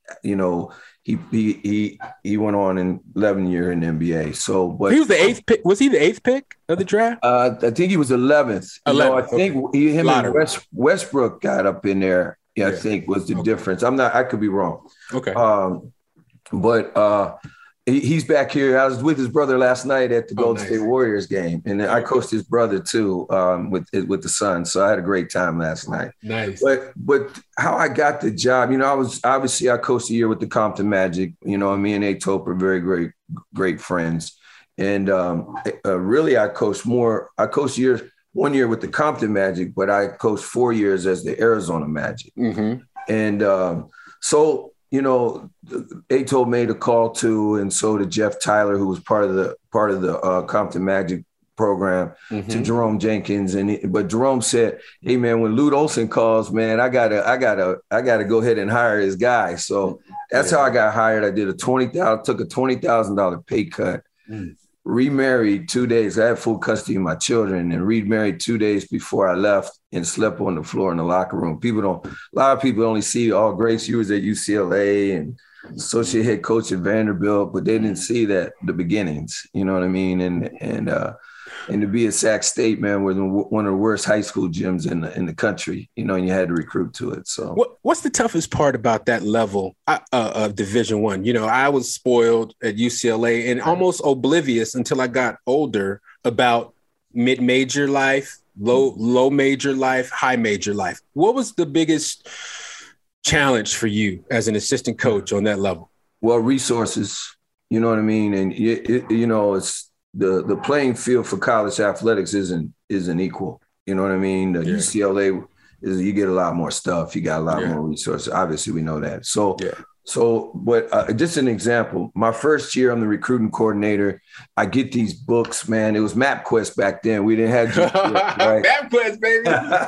you know, he he he he went on in eleven year in the N B A. So, but he was the eighth pick. Was he the eighth pick of the draft? Uh, I think he was eleventh. eleventh. I think okay. he, him Lottery. and West, Westbrook got up in there. Yeah, yeah. I think was the okay. difference. I'm not. I could be wrong. Okay. Um, but uh, he, he's back here. I was with his brother last night at the oh, Golden nice. State Warriors game, and I coached his brother too um, with with the Suns. So I had a great time last night. Nice. But but how I got the job, you know, I was obviously I coached a year with the Compton Magic. You know, me and A. Tope are very great great friends, and um, uh, really I coached more. I coached years one year with the Compton Magic, but I coached four years as the Arizona Magic, mm-hmm. and um, so. You know, A. Tope made a call too, and so did Jeff Tyler, who was part of the part of the uh, Compton Magic program, mm-hmm. to Jerome Jenkins. And he, but Jerome said, "Hey man, when Lute Olson calls, man, I gotta, I gotta, I gotta go ahead and hire his guy." So that's yeah. how I got hired. I did a twenty thousand, took a twenty thousand dollar pay cut. Mm. Remarried two days. I had full custody of my children, and remarried two days before I left and slept on the floor in the locker room. People don't, a lot of people only see all Grace. You was at U C L A and associate head coach at Vanderbilt, but they didn't see that the beginnings, you know what I mean? And, and, uh, and to be at Sac State, man, was one of the worst high school gyms in the, in the country, you know, and you had to recruit to it. So what, what's the toughest part about that level uh, of Division One? You know, I was spoiled at U C L A and almost oblivious until I got older about mid-major life, low, low major life, high major life. What was the biggest challenge for you as an assistant coach on that level? Well, resources, you know what I mean? And, it, it, you know, it's, The the playing field for college athletics isn't isn't equal. You know what I mean? The yeah. U C L A is you get a lot more stuff. You got a lot yeah. more resources. Obviously, we know that. So yeah. so but uh, just an example. My first year, I'm the recruiting coordinator. I get these books, man. It was MapQuest back then. We didn't have G P S, right? MapQuest, baby.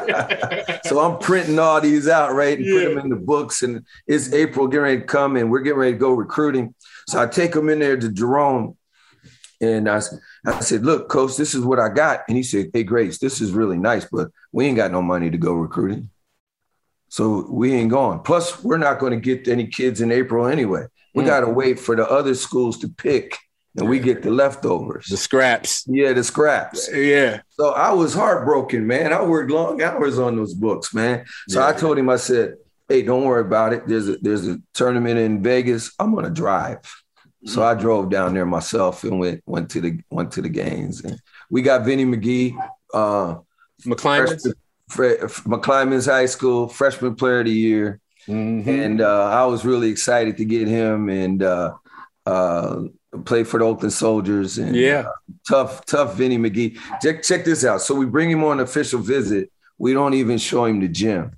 So I'm printing all these out, right, and yeah. put them in the books. And it's April, getting ready to come, and we're getting ready to go recruiting. So I take them in there to Jerome. And I, I said, look, coach, this is what I got. And he said, hey, Grace, this is really nice, but we ain't got no money to go recruiting. So we ain't going. Plus, we're not going to get any kids in April anyway. We mm. got to wait for the other schools to pick, and we get the leftovers. The scraps. Yeah, the scraps. Yeah. So I was heartbroken, man. I worked long hours on those books, man. So yeah. I told him, I said, hey, don't worry about it. There's a, there's a tournament in Vegas. I'm going to drive. So I drove down there myself and went went to the went to the games. And we got Vinny McGee, uh, McClymonds, McClymonds High School freshman player of the year, mm-hmm. and uh, I was really excited to get him and uh, uh, play for the Oakland Soldiers. And yeah, uh, tough, tough Vinny McGee. Check, check this out. So we bring him on an official visit. We don't even show him the gym.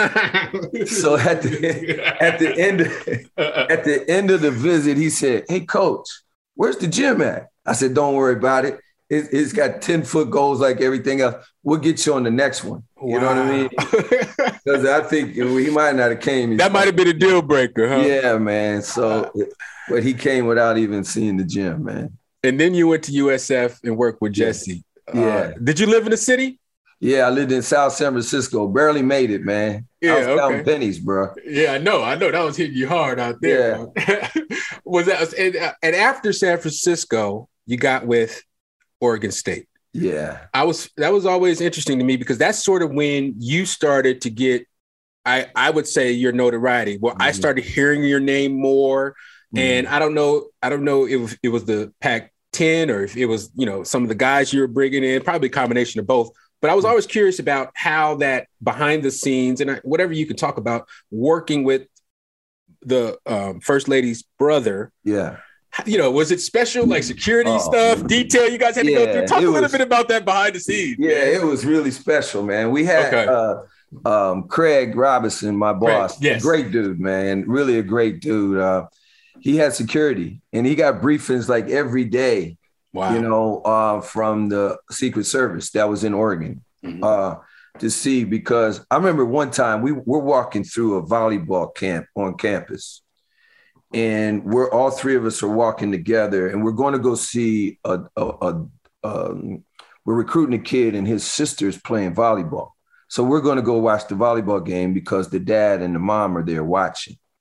So at the at the end at the end of the visit, he said, "Hey, coach, where's the gym at?" I said, "Don't worry about it. it it's got ten foot goals like everything else. We'll get you on the next one." You wow. know what I mean? Because I think you know, he might not have came. That might have been a deal breaker, huh? Yeah, man. So, but he came without even seeing the gym, man. And then you went to U S F and worked with Jesse. Yeah. Uh, did you live in the city? Yeah, I lived in South San Francisco. Barely made it, man. Yeah, I was okay. counting pennies, bro. Yeah, I know. I know that was hitting you hard out there. Yeah. Was that and, and after San Francisco, you got with Oregon State. Yeah. I was that was always interesting to me because that's sort of when you started to get, I I would say, your notoriety. Well, mm-hmm. I started hearing your name more, mm-hmm. and I don't know, I don't know if it was the Pac ten or if it was, you know, some of the guys you were bringing in, probably a combination of both. But I was always curious about how that behind the scenes and whatever you could talk about working with the um, First Lady's brother. Yeah. You know, was it special, like security oh, stuff, detail you guys had to yeah, go through? Talk a little was, bit about that behind the scenes. Yeah, man. It was really special, man. We had okay. uh, um, Craig Robinson, my boss. Craig, yes. Great dude, man. Really a great dude. Uh, he had security, and he got briefings like every day. Wow. You know, uh, from the Secret Service that was in Oregon mm-hmm. uh, to see, because I remember one time we were walking through a volleyball camp on campus, and we're all three of us are walking together, and we're going to go see a, a, a um, we're recruiting a kid, and his sister's playing volleyball. So we're going to go watch the volleyball game because the dad and the mom are there watching.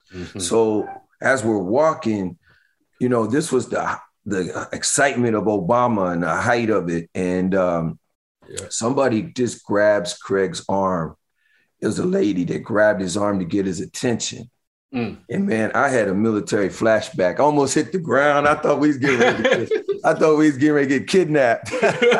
Mm-hmm. So as we're walking, you know, this was the the excitement of Obama and the height of it. And um, yeah. somebody just grabs Craig's arm. It was a lady that grabbed his arm to get his attention. Mm. And man, I had a military flashback. I almost hit the ground. I thought we was getting ready to get, I thought we was getting ready to get kidnapped.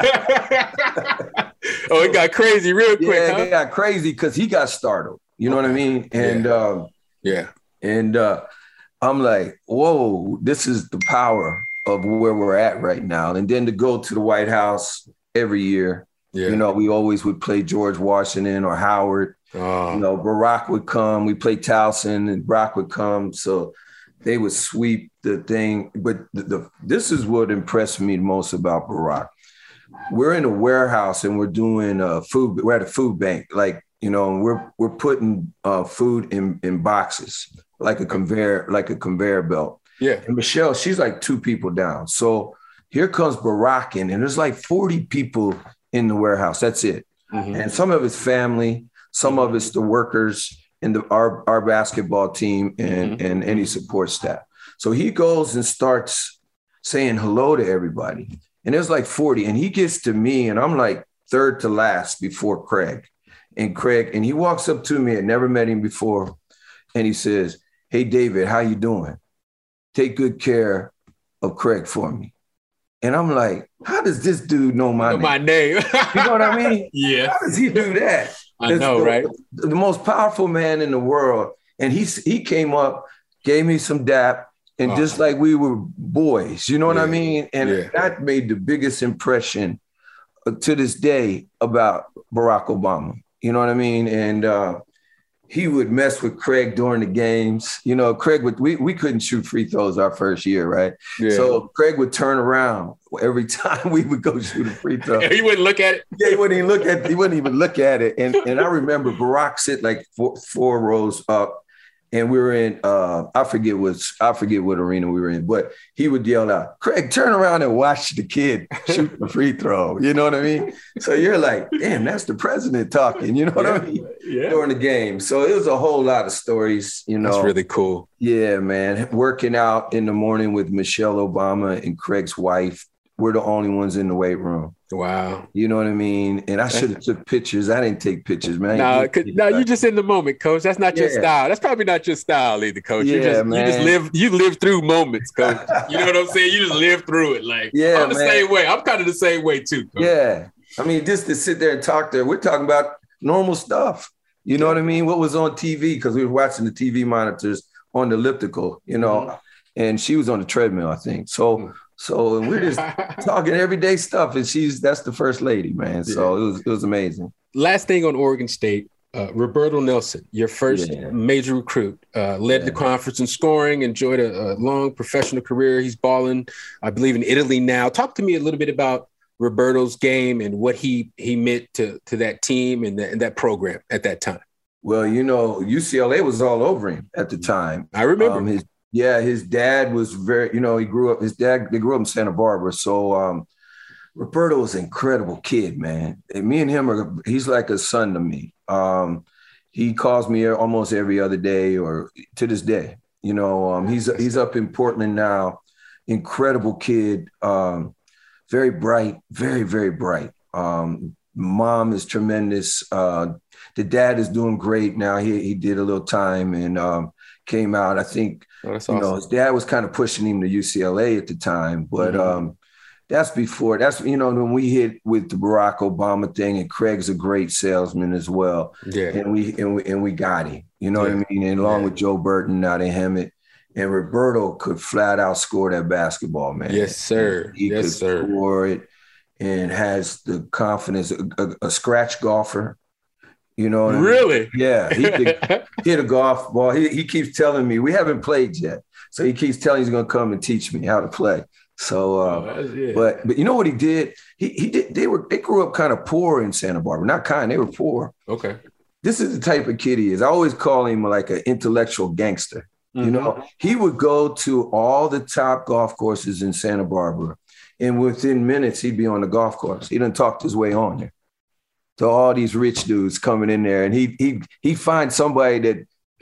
Oh, it got crazy real quick. Yeah, huh? it got crazy because he got startled. You know okay. what I mean? And yeah. um, yeah. And uh, I'm like, whoa, this is the power of where we're at right now. And then to go to the White House every year, yeah. you know, we always would play George Washington or Howard. Oh. You know, Barack would come. We played Towson and Barack would come. So they would sweep the thing. But the, the, this is what impressed me most about Barack. We're in a warehouse and we're doing uh, food. We're at a food bank, like, you know, and we're we're putting uh, food in, in boxes, like a conveyor, like a conveyor belt. Yeah. And Michelle, she's like two people down. So here comes Barack in, and there's like forty people in the warehouse. That's it. Mm-hmm. And some of it's family, some of it's the workers in the our, our basketball team and, mm-hmm. and any support staff. So he goes and starts saying hello to everybody. And there's like forty. And he gets to me, and I'm like third to last before Craig. And Craig, and he walks up to me, I never met him before. And he says, "Hey, David, how you doing? Take good care of Craig for me." And I'm like, how does this dude know my know name? My name. You know what I mean? Yeah. How does he do that? I know, the, right? The, the most powerful man in the world. And he, he came up, gave me some dap, and oh. just like we were boys, you know what yeah. I mean? And yeah. that made the biggest impression uh, to this day about Barack Obama. You know what I mean? And uh, he would mess with Craig during the games. You know, Craig would, we, we couldn't shoot free throws our first year, right? Yeah. So Craig would turn around every time we would go shoot a free throw. He wouldn't look at it? Yeah, he wouldn't even look at it. He wouldn't even look at it. And and I remember Barack sit like four, four rows up, and we were in, uh, I forget what, I forget what arena we were in, but he would yell out, "Craig, turn around and watch the kid shoot the free throw." You know what I mean? So you're like, damn, that's the president talking. You know what yeah. I mean? Yeah. During the game. So it was a whole lot of stories, you know. That's really cool. Yeah, man. Working out in the morning with Michelle Obama and Craig's wife. We're the only ones in the weight room. Wow. You know what I mean? And I should have took pictures. I didn't take pictures, man. No, no, you're just in the moment, Coach. That's not your yeah. style. That's probably not your style either, Coach. Yeah, you just man. you just live you live through moments, Coach. You know what I'm saying? You just live through it. Like, yeah, I'm the man. same way. I'm kind of the same way too, Coach. Yeah. I mean, just to sit there and talk to her, we're talking about normal stuff. You know what I mean? What was on T V, because we were watching the T V monitors on the elliptical, you know, mm-hmm. and she was on the treadmill, I think. So mm-hmm. So we're just talking everyday stuff, and she's that's the first lady, man. So yeah. it was it was amazing. Last thing on Oregon State, uh, Roberto Nelson, your first yeah. major recruit, uh, led yeah. the conference in scoring, enjoyed a, a long professional career. He's balling, I believe, in Italy now. Talk to me a little bit about Roberto's game and what he he meant to to that team and, the, and that program at that time. Well, you know, U C L A was all over him at the time. I remember um, his. Yeah, his dad was very, you know, he grew up, his dad, they grew up in Santa Barbara. So um, Roberto was an incredible kid, man. And me and him are, he's like a son to me. Um, he calls me almost every other day or to this day. You know, um, he's he's up in Portland now. Incredible kid, um, very bright, very, very bright. Um, mom is tremendous. Uh, the dad is doing great now. He, he did a little time and um, came out, I think, Oh, that's you awesome. know, his dad was kind of pushing him to U C L A at the time, but mm-hmm. um, that's before. That's, you know, when we hit with the Barack Obama thing, and Craig's a great salesman as well. Yeah, and we and we and we got him. You know yeah. what I mean? And along yeah. with Joe Burton out of Hemet, and Roberto could flat out score that basketball, man. Yes, sir. He yes, could sir. score it, and has the confidence. A, a, a scratch golfer. You know what really? I mean? Yeah, he could hit a golf ball. He he keeps telling me, we haven't played yet. So he keeps telling me he's gonna come and teach me how to play. So uh, oh, yeah. but but you know what he did? He he did they were they grew up kind of poor in Santa Barbara. Not kind, they were poor. Okay. This is the type of kid he is. I always call him like an intellectual gangster. Mm-hmm. You know, he would go to all the top golf courses in Santa Barbara, and within minutes he'd be on the golf course. He done talked his way on there. To all these rich dudes coming in there, and he he he finds somebody that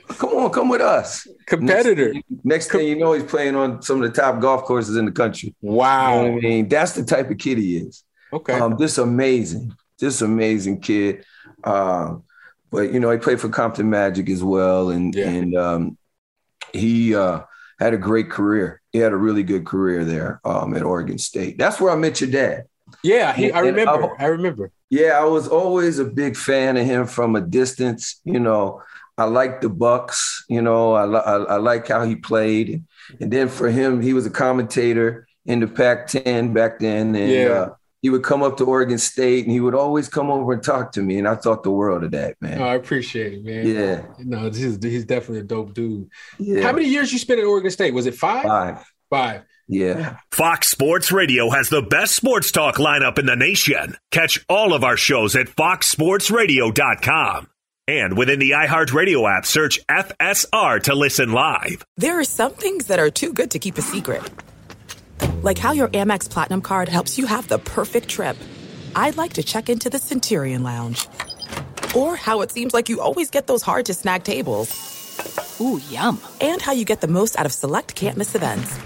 Come on, come with us. Competitor. Next thing, next thing you know, he's playing on some of the top golf courses in the country. Wow. You know what I mean? That's the type of kid he is. Okay. Um, just amazing. Just amazing kid. Um, but, you know, he played for Compton Magic as well. And, yeah. and um, he uh, had a great career. He had a really good career there um, at Oregon State. That's where I met your dad. Yeah, he, I remember. I, I remember. Yeah, I was always a big fan of him from a distance. You know, I like the Bucks. You know, I, I, I like how he played. And then for him, he was a commentator in the Pac ten back then. And yeah. uh, he would come up to Oregon State, and he would always come over and talk to me. And I thought the world of that, man. Oh, I appreciate it, man. Yeah. No, this is, he's definitely a dope dude. Yeah. How many years you spent at Oregon State? Was it five? Five. Five. Yeah. Fox Sports Radio has the best sports talk lineup in the nation. Catch all of our shows at fox sports radio dot com. And within the iHeartRadio app, search F S R to listen live. There are some things that are too good to keep a secret. Like how your Amex Platinum card helps you have the perfect trip. I'd like to check into the Centurion Lounge. Or how it seems like you always get those hard-to-snag tables. Ooh, yum. And how you get the most out of select can't-miss events.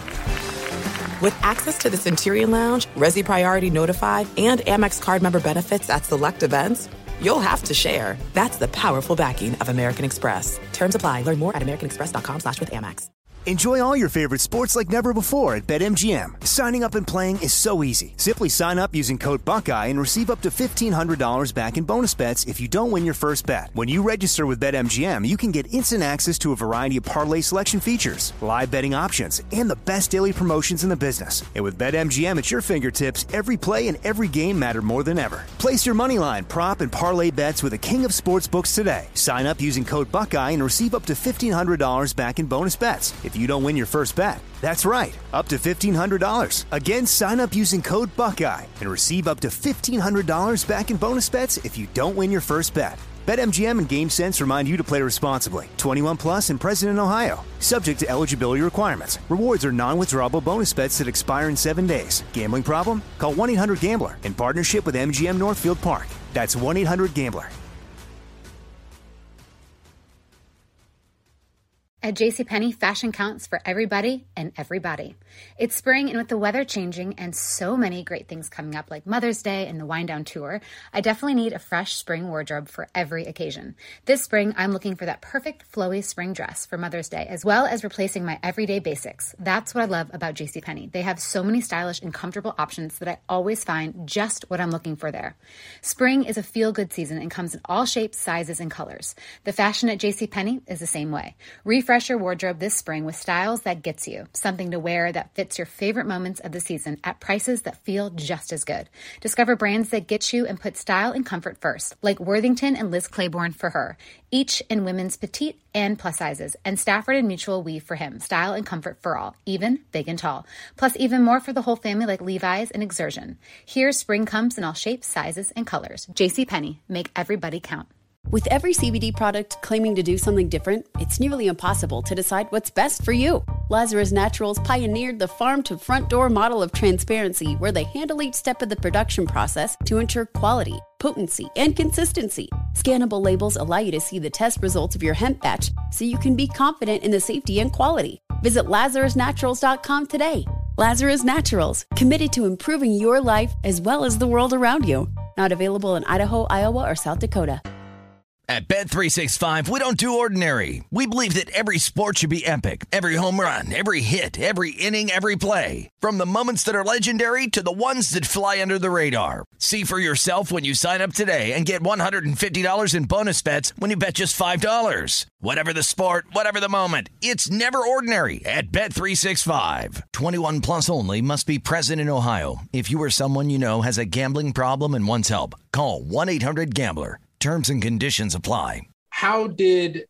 With access to the Centurion Lounge, Resi Priority Notified, and Amex card member benefits at select events, you'll have to share. That's the powerful backing of American Express. Terms apply. Learn more at americanexpress.com slash with Amex. Enjoy all your favorite sports like never before at BetMGM. Signing up and playing is so easy. Simply sign up using code Buckeye and receive up to fifteen hundred dollars back in bonus bets if you don't win your first bet. When you register with BetMGM, you can get instant access to a variety of parlay selection features, live betting options, and the best daily promotions in the business. And with BetMGM at your fingertips, every play and every game matter more than ever. Place your moneyline, prop, and parlay bets with the king of sportsbooks today. Sign up using code Buckeye and receive up to fifteen hundred dollars back in bonus bets if you don't win your first bet. That's right, up to fifteen hundred dollars. Again, sign up using code Buckeye and receive up to fifteen hundred dollars back in bonus bets if you don't win your first bet. BetMGM and GameSense remind you to play responsibly. twenty-one plus and present in Ohio. Subject to eligibility requirements. Rewards are non-withdrawable bonus bets that expire in seven days. Gambling problem? Call one eight hundred gambler in partnership with M G M Northfield Park. That's one eight hundred gambler. At JCPenney, fashion counts for everybody and everybody. It's spring, and with the weather changing and so many great things coming up like Mother's Day and the Wind Down Tour, I definitely need a fresh spring wardrobe for every occasion. This spring, I'm looking for that perfect flowy spring dress for Mother's Day, as well as replacing my everyday basics. That's what I love about JCPenney. They have so many stylish and comfortable options that I always find just what I'm looking for there. Spring is a feel-good season and comes in all shapes, sizes, and colors. The fashion at JCPenney is the same way. Refresh your wardrobe this spring with styles that gets you, something to wear that fits your favorite moments of the season at prices that feel just as good. Discover brands that get you and put style and comfort first, like Worthington and Liz Claiborne for her, each in women's petite and plus sizes, and Stafford and Mutual weave for him, style and comfort for all, even big and tall. Plus even more for the whole family like Levi's and Exertion. Here, spring comes in all shapes, sizes, and colors. JCPenney, make everybody count. With every C B D product claiming to do something different, it's nearly impossible to decide what's best for you. Lazarus Naturals pioneered the farm-to-front-door model of transparency, where they handle each step of the production process to ensure quality, potency, and consistency. Scannable labels allow you to see the test results of your hemp batch, so you can be confident in the safety and quality. Visit lazarus naturals dot com today. Lazarus Naturals, committed to improving your life as well as the world around you. Not available in Idaho, Iowa, or South Dakota. At Bet three sixty-five, we don't do ordinary. We believe that every sport should be epic. Every home run, every hit, every inning, every play. From the moments that are legendary to the ones that fly under the radar. See for yourself when you sign up today and get one hundred fifty dollars in bonus bets when you bet just five dollars. Whatever the sport, whatever the moment, it's never ordinary at Bet three sixty-five. twenty-one plus only. Must be present in Ohio. If you or someone you know has a gambling problem and wants help, call one eight hundred gambler. Terms and conditions apply. How did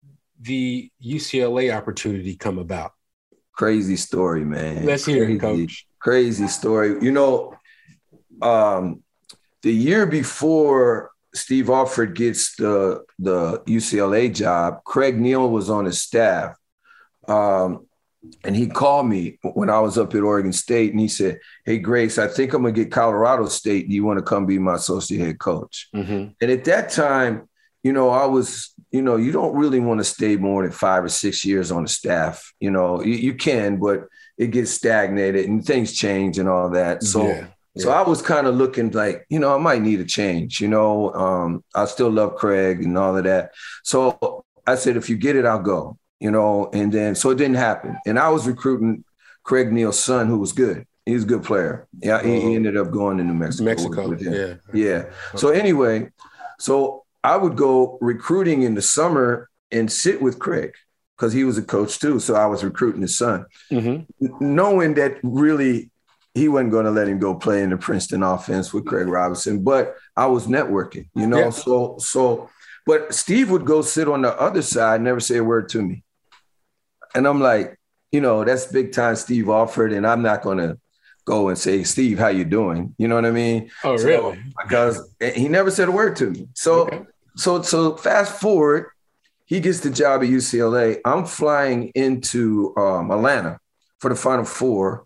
the U C L A opportunity come about? Crazy story, man. Let's crazy, hear it, Coach. Crazy story. You know, um, the year before Steve Alford gets the, the U C L A job, Craig Neal was on his staff. Um, and he called me when I was up at Oregon State, and he said, "Hey, Grace, I think I'm going to get Colorado State. Do you want to come be my associate head coach?" Mm-hmm. And at that time, you know, I was, you know, you don't really want to stay more than five or six years on the staff. You know, you, you can, but it gets stagnated and things change and all that. So, yeah, yeah. so I was kind of looking like, you know, I might need a change, you know, um, I still love Craig and all of that. So I said, if you get it, I'll go, you know, and then, so it didn't happen. And I was recruiting Craig Neal's son, who was good. He was a good player. Yeah. He, he ended up going to New Mexico. Mexico. With him. Yeah. Yeah. So anyway, so I would go recruiting in the summer and sit with Craig because he was a coach too. So I was recruiting his son, mm-hmm. knowing that really he wasn't going to let him go play in the Princeton offense with Craig Robinson, but I was networking, you know? Yeah. So, so, but Steve would go sit on the other side, never say a word to me. And I'm like, you know, that's big time Steve Alford, and I'm not going to go and say, Steve, how you doing? You know what I mean? Oh, so, really? Because he never said a word to me. So, okay. so, so fast forward, he gets the job at U C L A. I'm flying into um, Atlanta for the Final Four,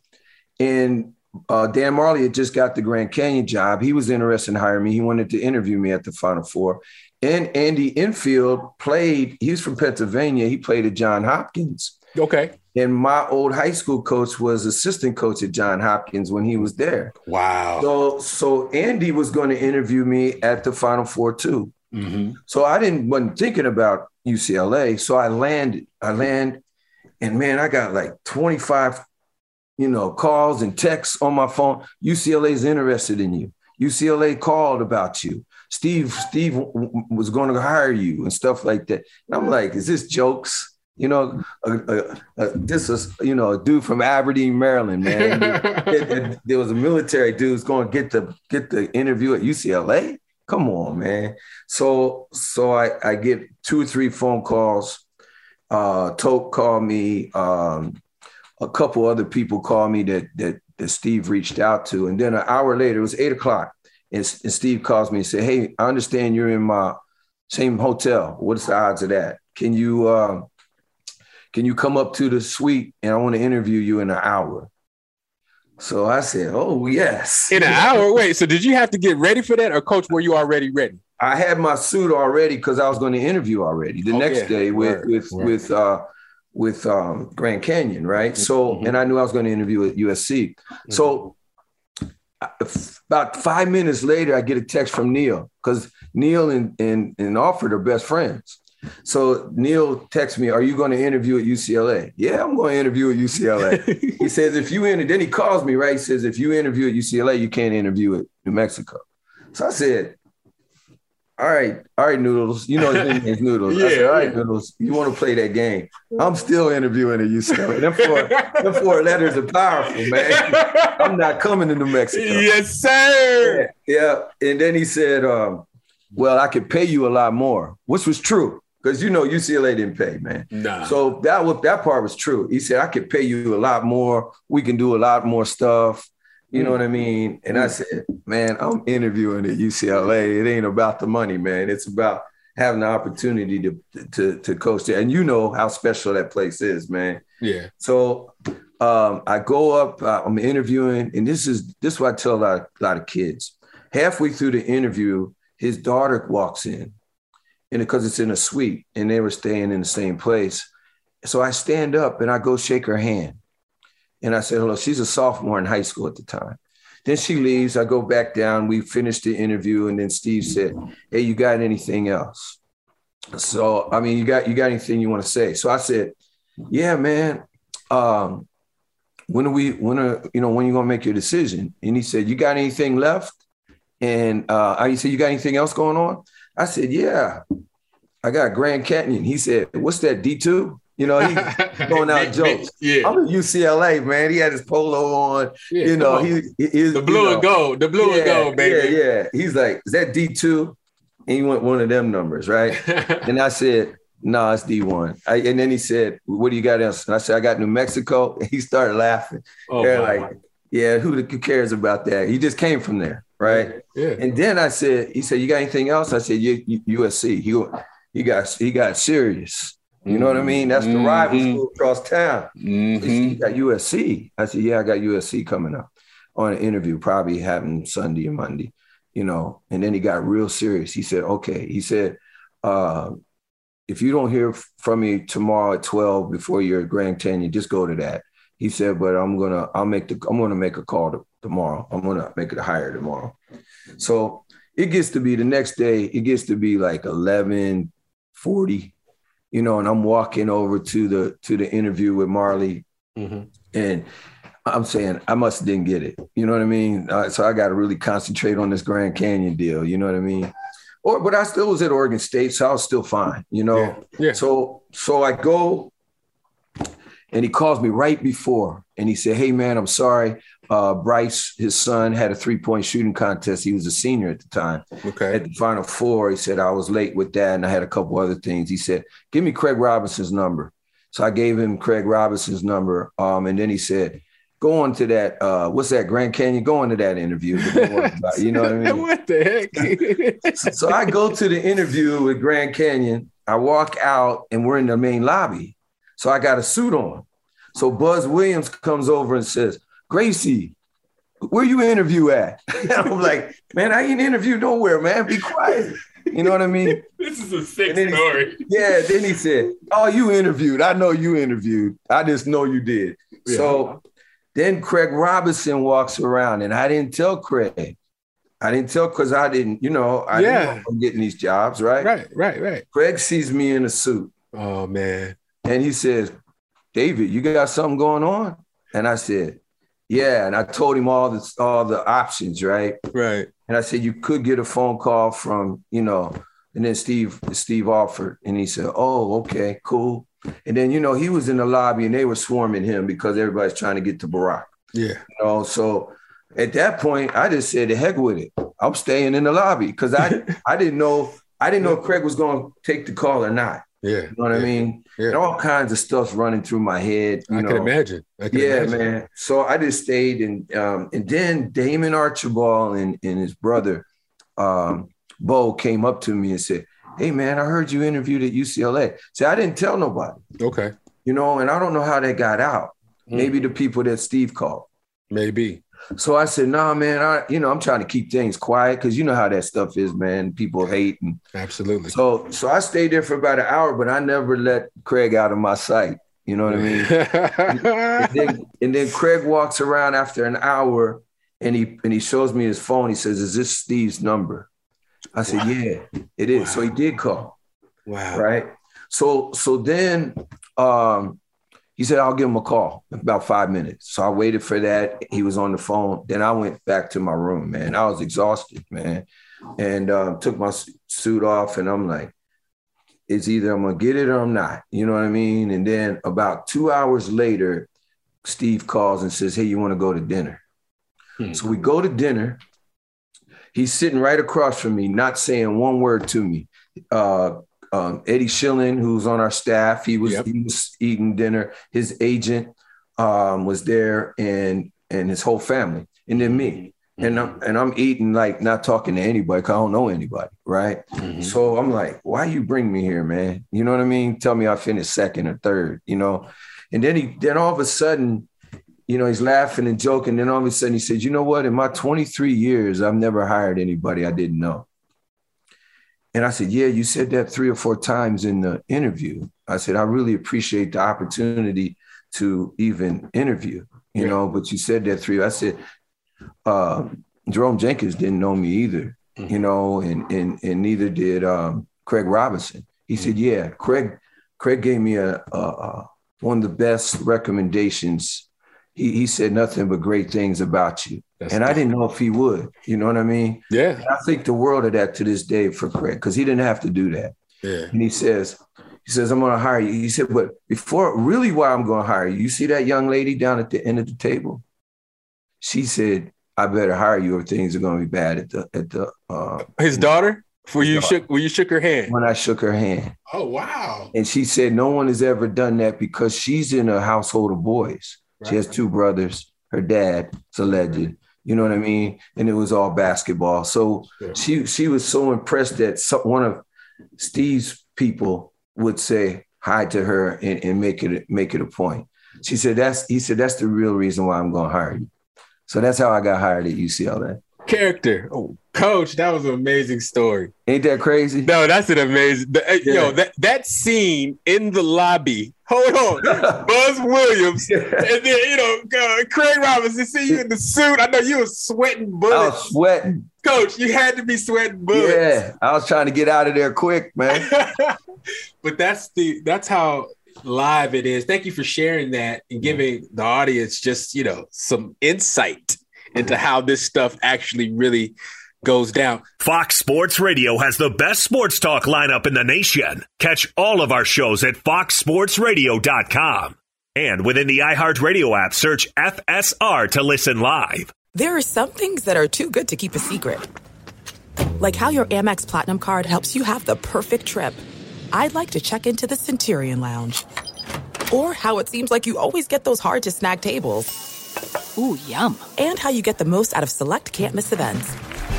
and uh, Dan Marley had just got the Grand Canyon job. He was interested in hiring me. He wanted to interview me at the Final Four. And Andy Enfield played, he's from Pennsylvania. He played at Johns Hopkins. Okay. And my old high school coach was assistant coach at Johns Hopkins when he was there. Wow. So, so Andy was going to interview me at the Final Four too. Mm-hmm. So I didn't wasn't thinking about U C L A. So I landed. I land, and man, I got like twenty-five, you know, calls and texts on my phone. U C L A is interested in you. U C L A called about you. Steve, Steve w- was going to hire you and stuff like that. And I'm like, is this jokes? You know, uh, uh, uh, this is, you know, a dude from Aberdeen, Maryland, man. it, it, there was a military dude who's going to get the get the interview at U C L A. Come on, man. So, so I, I get two or three phone calls. Uh, Tope called me. Um, a couple other people called me that that that Steve reached out to, and then an hour later, it was eight o'clock, and, and Steve calls me and said, "Hey, I understand you're in my same hotel. What's the odds of that? Can you?" Uh, Can you come up to the suite and I want to interview you in an hour? So I said, oh, yes. In an hour? Wait, so did you have to get ready for that, or Coach, were you already ready? I had my suit already because I was going to interview already the oh, next yeah. day with Word. with Word. with uh, with um, Grand Canyon, right? Mm-hmm. So, and I knew I was going to interview at U S C. Mm-hmm. So about five minutes later, I get a text from Neal because Neal and, and, and Alford are best friends. So Neal texts me, are you going to interview at U C L A? Yeah, I'm going to interview at U C L A. He says, if you enter, then he calls me, right? He says, if you interview at U C L A, you can't interview at New Mexico. So I said, all right, all right, Noodles. You know his name is Noodles. Yeah, I said, all right, yeah. Noodles, you want to play that game? I'm still interviewing at U C L A. Them four, them four letters are powerful, man. I'm not coming to New Mexico. Yes, sir. Yeah. yeah. And then he said, um, well, I could pay you a lot more, which was true. Because, you know, U C L A didn't pay, man. Nah. So that was, that part was true. He said, I could pay you a lot more. We can do a lot more stuff. You mm. know what I mean? And mm. I said, man, I'm interviewing at U C L A. It ain't about the money, man. It's about having the opportunity to, to, to coach there. And you know how special that place is, man. Yeah. So um, I go up, uh, I'm interviewing, and this is this is what I tell a lot, a lot of kids. Halfway through the interview, his daughter walks in. And because it's in a suite and they were staying in the same place. So I stand up and I go shake her hand. And I said, hello, she's a sophomore in high school at the time. Then she leaves, I go back down, we finished the interview. And then Steve said, hey, you got anything else? So, I mean, you got, you got anything you want to say? So I said, yeah, man, um, when are we, when are, you know, when are you going to make your decision? And he said, you got anything left? And uh, he said, you got anything else going on? I said, yeah, I got Grand Canyon. He said, what's that, D two? You know, he's going out jokes. Yeah. I'm at U C L A, man. He had his polo on. Yeah, you know, he, he the blue you know, and gold, the blue yeah, and gold, baby. Yeah, yeah. He's like, is that D two? And he went one of them numbers, right? And I said, no, nah, it's D one. I, and then he said, what do you got else? And I said, I got New Mexico. And he started laughing. Oh, They're wow. like, yeah, who cares about that? He just came from there. Right. Yeah. And then I said, he said, you got anything else? I said, U- U S C. He, he got he got serious. You know what I mean? That's the mm-hmm. rival school across town. Mm-hmm. He said, you got U S C. I said, yeah, I got U S C coming up on an interview, probably happening Sunday or Monday, you know. And then he got real serious. He said, okay. He said, uh, if you don't hear from me tomorrow at twelve before you're at Grand Canyon, just go to that. He said, but I'm gonna, I'll make the, I'm gonna make a call to, tomorrow. I'm gonna make it a hire tomorrow. So it gets to be the next day. It gets to be like eleven forty, you know, and I'm walking over to the to the interview with Marley, mm-hmm. and I'm saying I must didn't get it. You know what I mean? Uh, so I got to really concentrate on this Grand Canyon deal. You know what I mean? Or, but I still was at Oregon State, so I was still fine. You know. Yeah. Yeah. So so I go. And he calls me right before, and he said, hey, man, I'm sorry. Uh, Bryce, his son, had a three-point shooting contest. He was a senior at the time. Okay. At the Final Four, he said, I was late with that, and I had a couple other things. He said, give me Craig Robinson's number. So I gave him Craig Robinson's number, um, and then he said, go on to that, uh, what's that, Grand Canyon? Go on to that interview. You know what I mean? What the heck? so, so I go to the interview with Grand Canyon. I walk out, and we're in the main lobby. So I got a suit on. So Buzz Williams comes over and says, Gracie, where you interview at? And I'm like, man, I ain't interview nowhere, man. Be quiet. You know what I mean? This is a sick he, story. Yeah, then he said, oh, you interviewed. I know you interviewed. I just know you did. Yeah. So then Craig Robinson walks around, and I didn't tell Craig. I didn't tell because I didn't, you know, I yeah. didn't know I'm getting these jobs, right? Right, right, right. Craig sees me in a suit. Oh, man. And he says, David, you got something going on? And I said, yeah. And I told him all the, all the options, right? Right. And I said, you could get a phone call from, you know, and then Steve, Steve offered. And he said, oh, okay, cool. And then, you know, he was in the lobby and they were swarming him because everybody's trying to get to Barack. Yeah. You know, so at that point, I just said, the heck with it. I'm staying in the lobby because I, I didn't know, I didn't know if Craig was going to take the call or not. Yeah. You know what yeah. I mean? Yeah. And all kinds of stuff's running through my head. You I know? can imagine. I can yeah, imagine. man. So I just stayed. And um, and then Damon Archibald and, and his brother, um, Bo, came up to me and said, hey, man, I heard you interviewed at U C L A. See, I didn't tell nobody. Okay. You know, and I don't know how that got out. Mm. Maybe the people that Steve called. Maybe. So I said, nah, man, I, you know, I'm trying to keep things quiet because you know how that stuff is, man. People hate. And absolutely. So so I stayed there for about an hour, but I never let Craig out of my sight. You know what I mean? and, and, then, and then Craig walks around after an hour and he and he shows me his phone. He says, is this Steve's number? I said, wow. yeah, it is. Wow. So he did call. Wow. Right. So so then um, he said, I'll give him a call in about five minutes. So I waited for that. He was on the phone. Then I went back to my room, man. I was exhausted, man. And um, took my suit off and I'm like, it's either I'm going to get it or I'm not. You know what I mean? And then about two hours later, Steve calls and says, hey, you want to go to dinner? Hmm. So we go to dinner. He's sitting right across from me, not saying one word to me. Uh, Um, Eddie Schilling, who's on our staff, he was, yep. he was eating dinner. His agent um, was there, and and his whole family, and then me. Mm-hmm. And I'm and I'm eating, like, not talking to anybody because I don't know anybody, right? Mm-hmm. So I'm like, why you bring me here, man? You know what I mean? Tell me I finished second or third, you know? And then he then all of a sudden, you know, he's laughing and joking. Then all of a sudden he said, you know what? In my twenty-three years, I've never hired anybody I didn't know. And I said, yeah, you said that three or four times in the interview. I said, I really appreciate the opportunity to even interview, you yeah. know, but you said that three. I said, uh, Jerome Jenkins didn't know me either, mm-hmm. you know, and, and, and neither did um, Craig Robinson. He mm-hmm. said, yeah, Craig, Craig gave me a, a, a one of the best recommendations. He, he said nothing but great things about you. That's and tough. I didn't know if he would, you know what I mean? Yeah. And I think the world of that to this day for Craig, because he didn't have to do that. Yeah. And he says, he says, I'm going to hire you. He said, but before, really why I'm going to hire you, you see that young lady down at the end of the table? She said, I better hire you or things are going to be bad at the, at the, uh, his daughter? Where you shook, where you shook her hand? When I shook her hand. Oh, wow. And she said, no one has ever done that because she's in a household of boys. Right. She has two brothers. Her dad is a legend. You know what I mean? And it was all basketball. So sure. she she was so impressed that some, one of Steve's people would say hi to her and, and make it make it a point. She said, that's he said, that's the real reason why I'm going to hire you. So that's how I got hired at U C L A. Character. Oh, Coach, that was an amazing story. Ain't that crazy? No, that's an amazing. The, Yeah. Yo, that, that scene in the lobby. Hold on. Buzz Williams. And then, you know, uh, Craig Robinson, see you in the suit. I know you were sweating bullets. I was sweating. Coach, you had to be sweating bullets. Yeah, I was trying to get out of there quick, man. But that's the that's how live it is. Thank you for sharing that and giving the audience just, you know, some insight into how this stuff actually really goes down. Fox Sports Radio has the best sports talk lineup in the nation. Catch all of our shows at fox sports radio dot com. And within the iHeartRadio app, search F S R to listen live. There are some things that are too good to keep a secret. Like how your Amex Platinum card helps you have the perfect trip. I'd like to check into the Centurion Lounge. Or how it seems like you always get those hard-to-snag tables. Ooh, yum. And how you get the most out of select can't-miss events.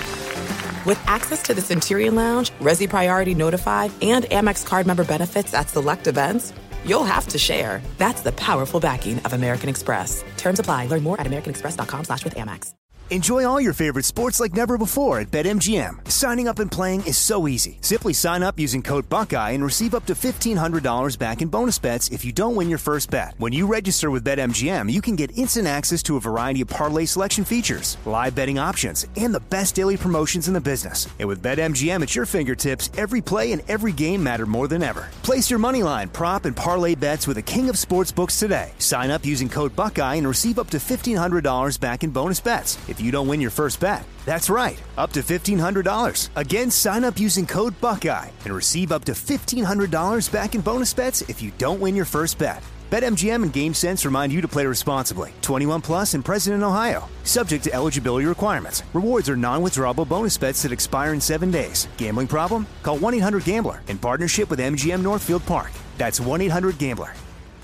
With access to the Centurion Lounge, Resi Priority Notified, and Amex card member benefits at select events, you'll have to share. That's the powerful backing of American Express. Terms apply. Learn more at americanexpress.com slash with Amex. Enjoy all your favorite sports like never before at BetMGM. Signing up and playing is so easy. Simply sign up using code Buckeye and receive up to fifteen hundred dollars back in bonus bets if you don't win your first bet. When you register with BetMGM, you can get instant access to a variety of parlay selection features, live betting options, and the best daily promotions in the business. And with BetMGM at your fingertips, every play and every game matter more than ever. Place your moneyline, prop, and parlay bets with the king of sportsbooks today. Sign up using code Buckeye and receive up to fifteen hundred dollars back in bonus bets if you don't win your first bet. That's right, up to fifteen hundred dollars. Again, sign up using code Buckeye and receive up to fifteen hundred dollars back in bonus bets if you don't win your first bet. BetMGM and GameSense remind you to play responsibly. twenty-one plus and present in Ohio. Subject to eligibility requirements. Rewards are non-withdrawable bonus bets that expire in seven days. Gambling problem? Call one eight hundred gambler in partnership with M G M Northfield Park. That's one eight hundred gambler.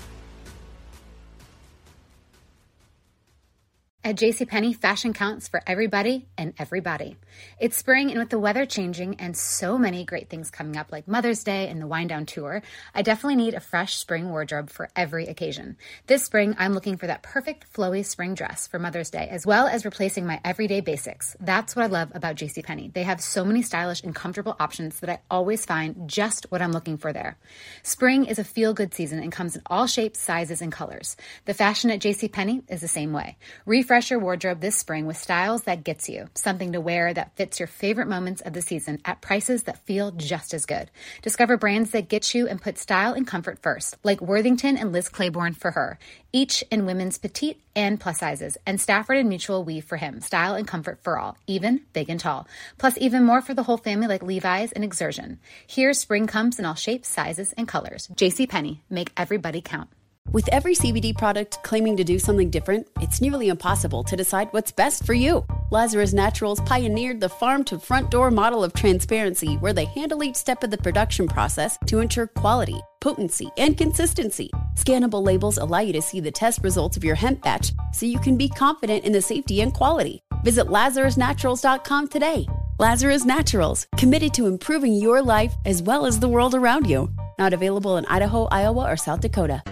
At JCPenney, fashion counts for everybody and everybody. It's spring, and with the weather changing and so many great things coming up like Mother's Day and the Wind Down Tour, I definitely need a fresh spring wardrobe for every occasion. This spring, I'm looking for that perfect flowy spring dress for Mother's Day, as well as replacing my everyday basics. That's what I love about JCPenney. They have so many stylish and comfortable options that I always find just what I'm looking for there. Spring is a feel-good season and comes in all shapes, sizes, and colors. The fashion at JCPenney is the same way. Refresh your wardrobe this spring with styles that gets you, something to wear that fits your favorite moments of the season at prices that feel just as good. Discover brands that get you and put style and comfort first, like Worthington and Liz Claiborne for her, each in women's petite and plus sizes, and Stafford and Mutual Weave for him, style and comfort for all, even big and tall. Plus even more for the whole family like Levi's and Exertion. Here, spring comes in all shapes, sizes, and colors. JCPenney, make everybody count. With every C B D product claiming to do something different, it's nearly impossible to decide what's best for you. Lazarus Naturals pioneered the farm-to-front-door model of transparency, where they handle each step of the production process to ensure quality, potency, and consistency. Scannable labels allow you to see the test results of your hemp batch, so you can be confident in the safety and quality. Visit lazarus naturals dot com today. Lazarus Naturals, committed to improving your life as well as the world around you. Not available in Idaho, Iowa, or South Dakota.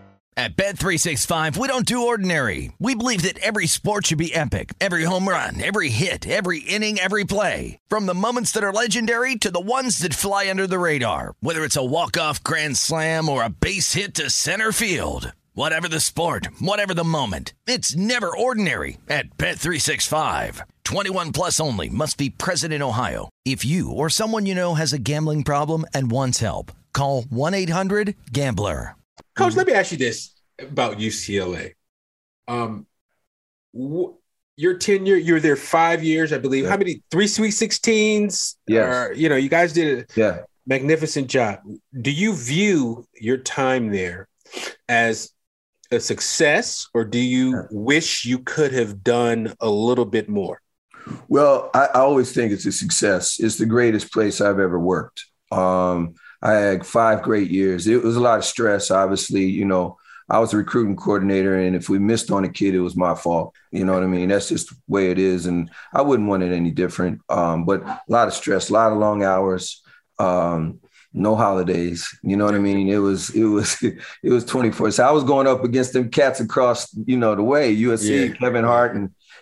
At Bet three sixty-five, we don't do ordinary. We believe that every sport should be epic. Every home run, every hit, every inning, every play. From the moments that are legendary to the ones that fly under the radar. Whether it's a walk-off grand slam or a base hit to center field. Whatever the sport, whatever the moment, it's never ordinary at Bet three sixty-five. twenty-one plus only. Must be present in Ohio. If you or someone you know has a gambling problem and wants help, call one eight hundred gambler. Coach, let me ask you this about U C L A. Um, wh- your tenure, you were there five years, I believe. Yeah. How many? Three Sweet sixteens? Yeah. You know, you guys did a yeah. magnificent job. Do you view your time there as a success, or do you yeah. wish you could have done a little bit more? Well, I, I always think it's a success. It's the greatest place I've ever worked. Um, I had five great years. It was a lot of stress, obviously. You know, I was a recruiting coordinator, and if we missed on a kid, it was my fault. You know what I mean? That's just the way it is, and I wouldn't want it any different. Um, but a lot of stress, a lot of long hours, um, no holidays. You know what I mean? It was it was it was twenty-four. So I was going up against them cats across, you know, the way, U S C, yeah. Kevin Hart, and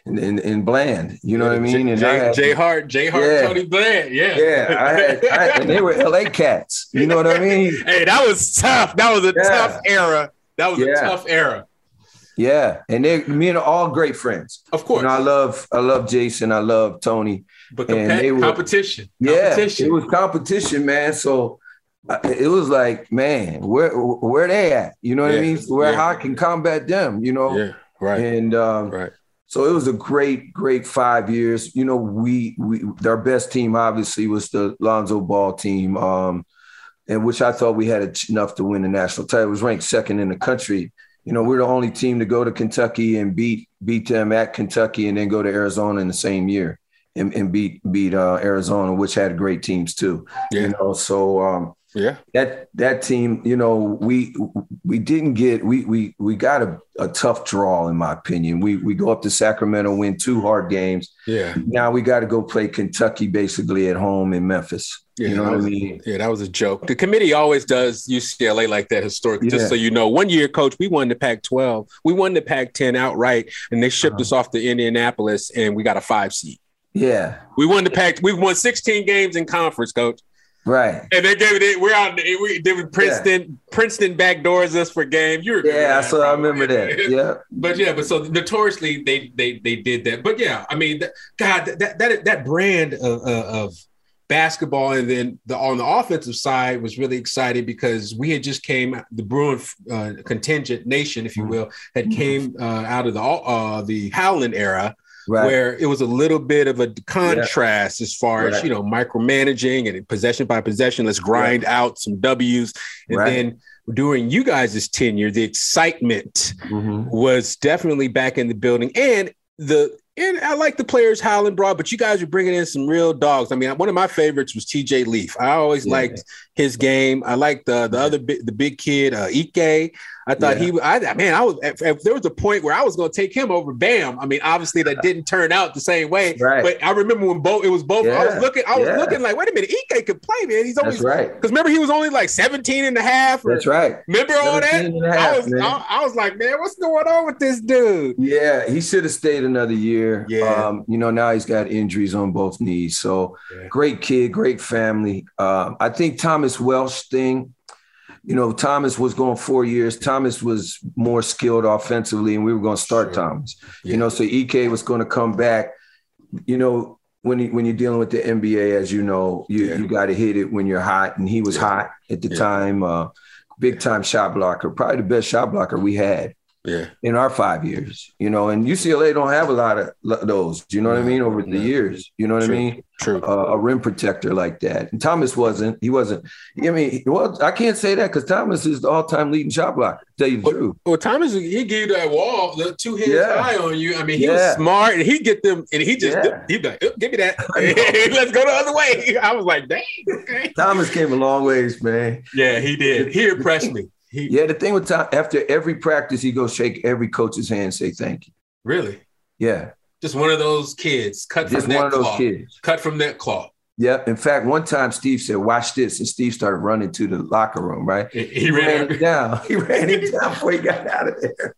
and, and, and Bland. You know yeah, what I mean? And Jay, I had, Jay Hart, Jay Hart, yeah, Tony Bland. Yeah, yeah. I had, I, and they were L A cats. You know what I mean? Hey, that was tough. That was a yeah. tough era. That was yeah. a tough era. Yeah, and they, me and all great friends. Of course, you know, I love, I love Jason. I love Tony. But the and they were, competition, yeah, competition. It was competition, man. So uh, it was like, man, where where they at? You know what yeah. I mean? Where yeah. how I can combat them? You know? Yeah, right. And um, right. So it was a great, great five years. You know, we we our best team obviously was the Lonzo Ball team, um, and which I thought we had enough to win the national title. It was ranked second in the country. You know, we're the only team to go to Kentucky and beat beat them at Kentucky, and then go to Arizona in the same year and, and beat beat uh, Arizona, which had great teams too. Yeah. You know, so um, yeah, that that team. You know, we we didn't get we we we got a, a tough draw, in my opinion. We we go up to Sacramento, win two hard games. Yeah. Now we got to go play Kentucky basically at home in Memphis. Yeah, you know what was, I mean? Yeah, that was a joke. The committee always does U C L A like that historically, yeah. just so you know. One year, Coach, we won the Pac twelve. We won the Pac ten outright, and they shipped uh-huh. us off to Indianapolis, and we got a five seed. Yeah. We won the Pac. We won sixteen games in conference, Coach. Right. And they gave it, we're out, we did Princeton, yeah. Princeton backdoors us for game. You remember Yeah, that, so probably. I remember that. Yeah. But yeah, but so notoriously they they they did that. But yeah, I mean, God, that that that brand of, of basketball, and then the on the offensive side was really exciting because we had just came the Bruin uh, contingent nation, if you will, had came uh, out of the uh, the Howland era. Right. Where it was a little bit of a contrast yeah. as far right. as, you know, micromanaging and possession by possession. Let's grind right. out some W's. And right. then during you guys' tenure, the excitement mm-hmm. was definitely back in the building. And the and I like the players Howland brought, but you guys are bringing in some real dogs. I mean, one of my favorites was T J Leaf. I always yeah. liked his game. I liked the the other the big kid, uh, Ike. I thought yeah. he, I man, I was. If, if there was a point where I was going to take him over Bam. I mean, obviously that didn't turn out the same way. Right. But I remember when both it was both. Yeah. I was looking. I was yeah. looking like, wait a minute, Ike could play, man. He's always right. Because remember, he was only like seventeen and a half. Or, That's right. Remember all that? Half, I was. I, I was like, man, what's going on with this dude? Yeah, he should have stayed another year. Yeah. Um, you know, now he's got injuries on both knees. So yeah. great kid, great family. Um, I think Thomas Welsh thing. You know, Thomas was going four years. Thomas was more skilled offensively, and we were going to start sure. Thomas. Yeah. You know, so Ike was going to come back. You know, when you, when you're dealing with the N B A, as you know, you, yeah. you got to hit it when you're hot, and he was yeah. hot at the yeah. time. Uh, big time shot blocker, probably the best shot blocker we had. Yeah. In our five years, you know, and U C L A don't have a lot of those, you know what I mean, over the years, you know what True. I mean? True. Uh, a rim protector like that. And Thomas wasn't, he wasn't, I mean, well, I can't say that because Thomas is the all-time leading shot blocker, to tell you the well, truth. Well, Thomas, he gave you that wall, the two hands yeah. high on you. I mean, he yeah. was smart, and he'd get them, and he just, yeah. he'd be like, oh, give me that. Let's go the other way. I was like, dang, okay. Thomas came a long ways, man. Yeah, he did. He impressed me. He, yeah, the thing with Tom, after every practice, he goes shake every coach's hand and say thank you. Really? Yeah. Just one of those kids cut Just from that one of those claw. kids. Cut from that claw. Yep. In fact, one time Steve said, watch this. And Steve started running to the locker room, right? He, he, he ran, ran him down. He ran him down before he got out of there.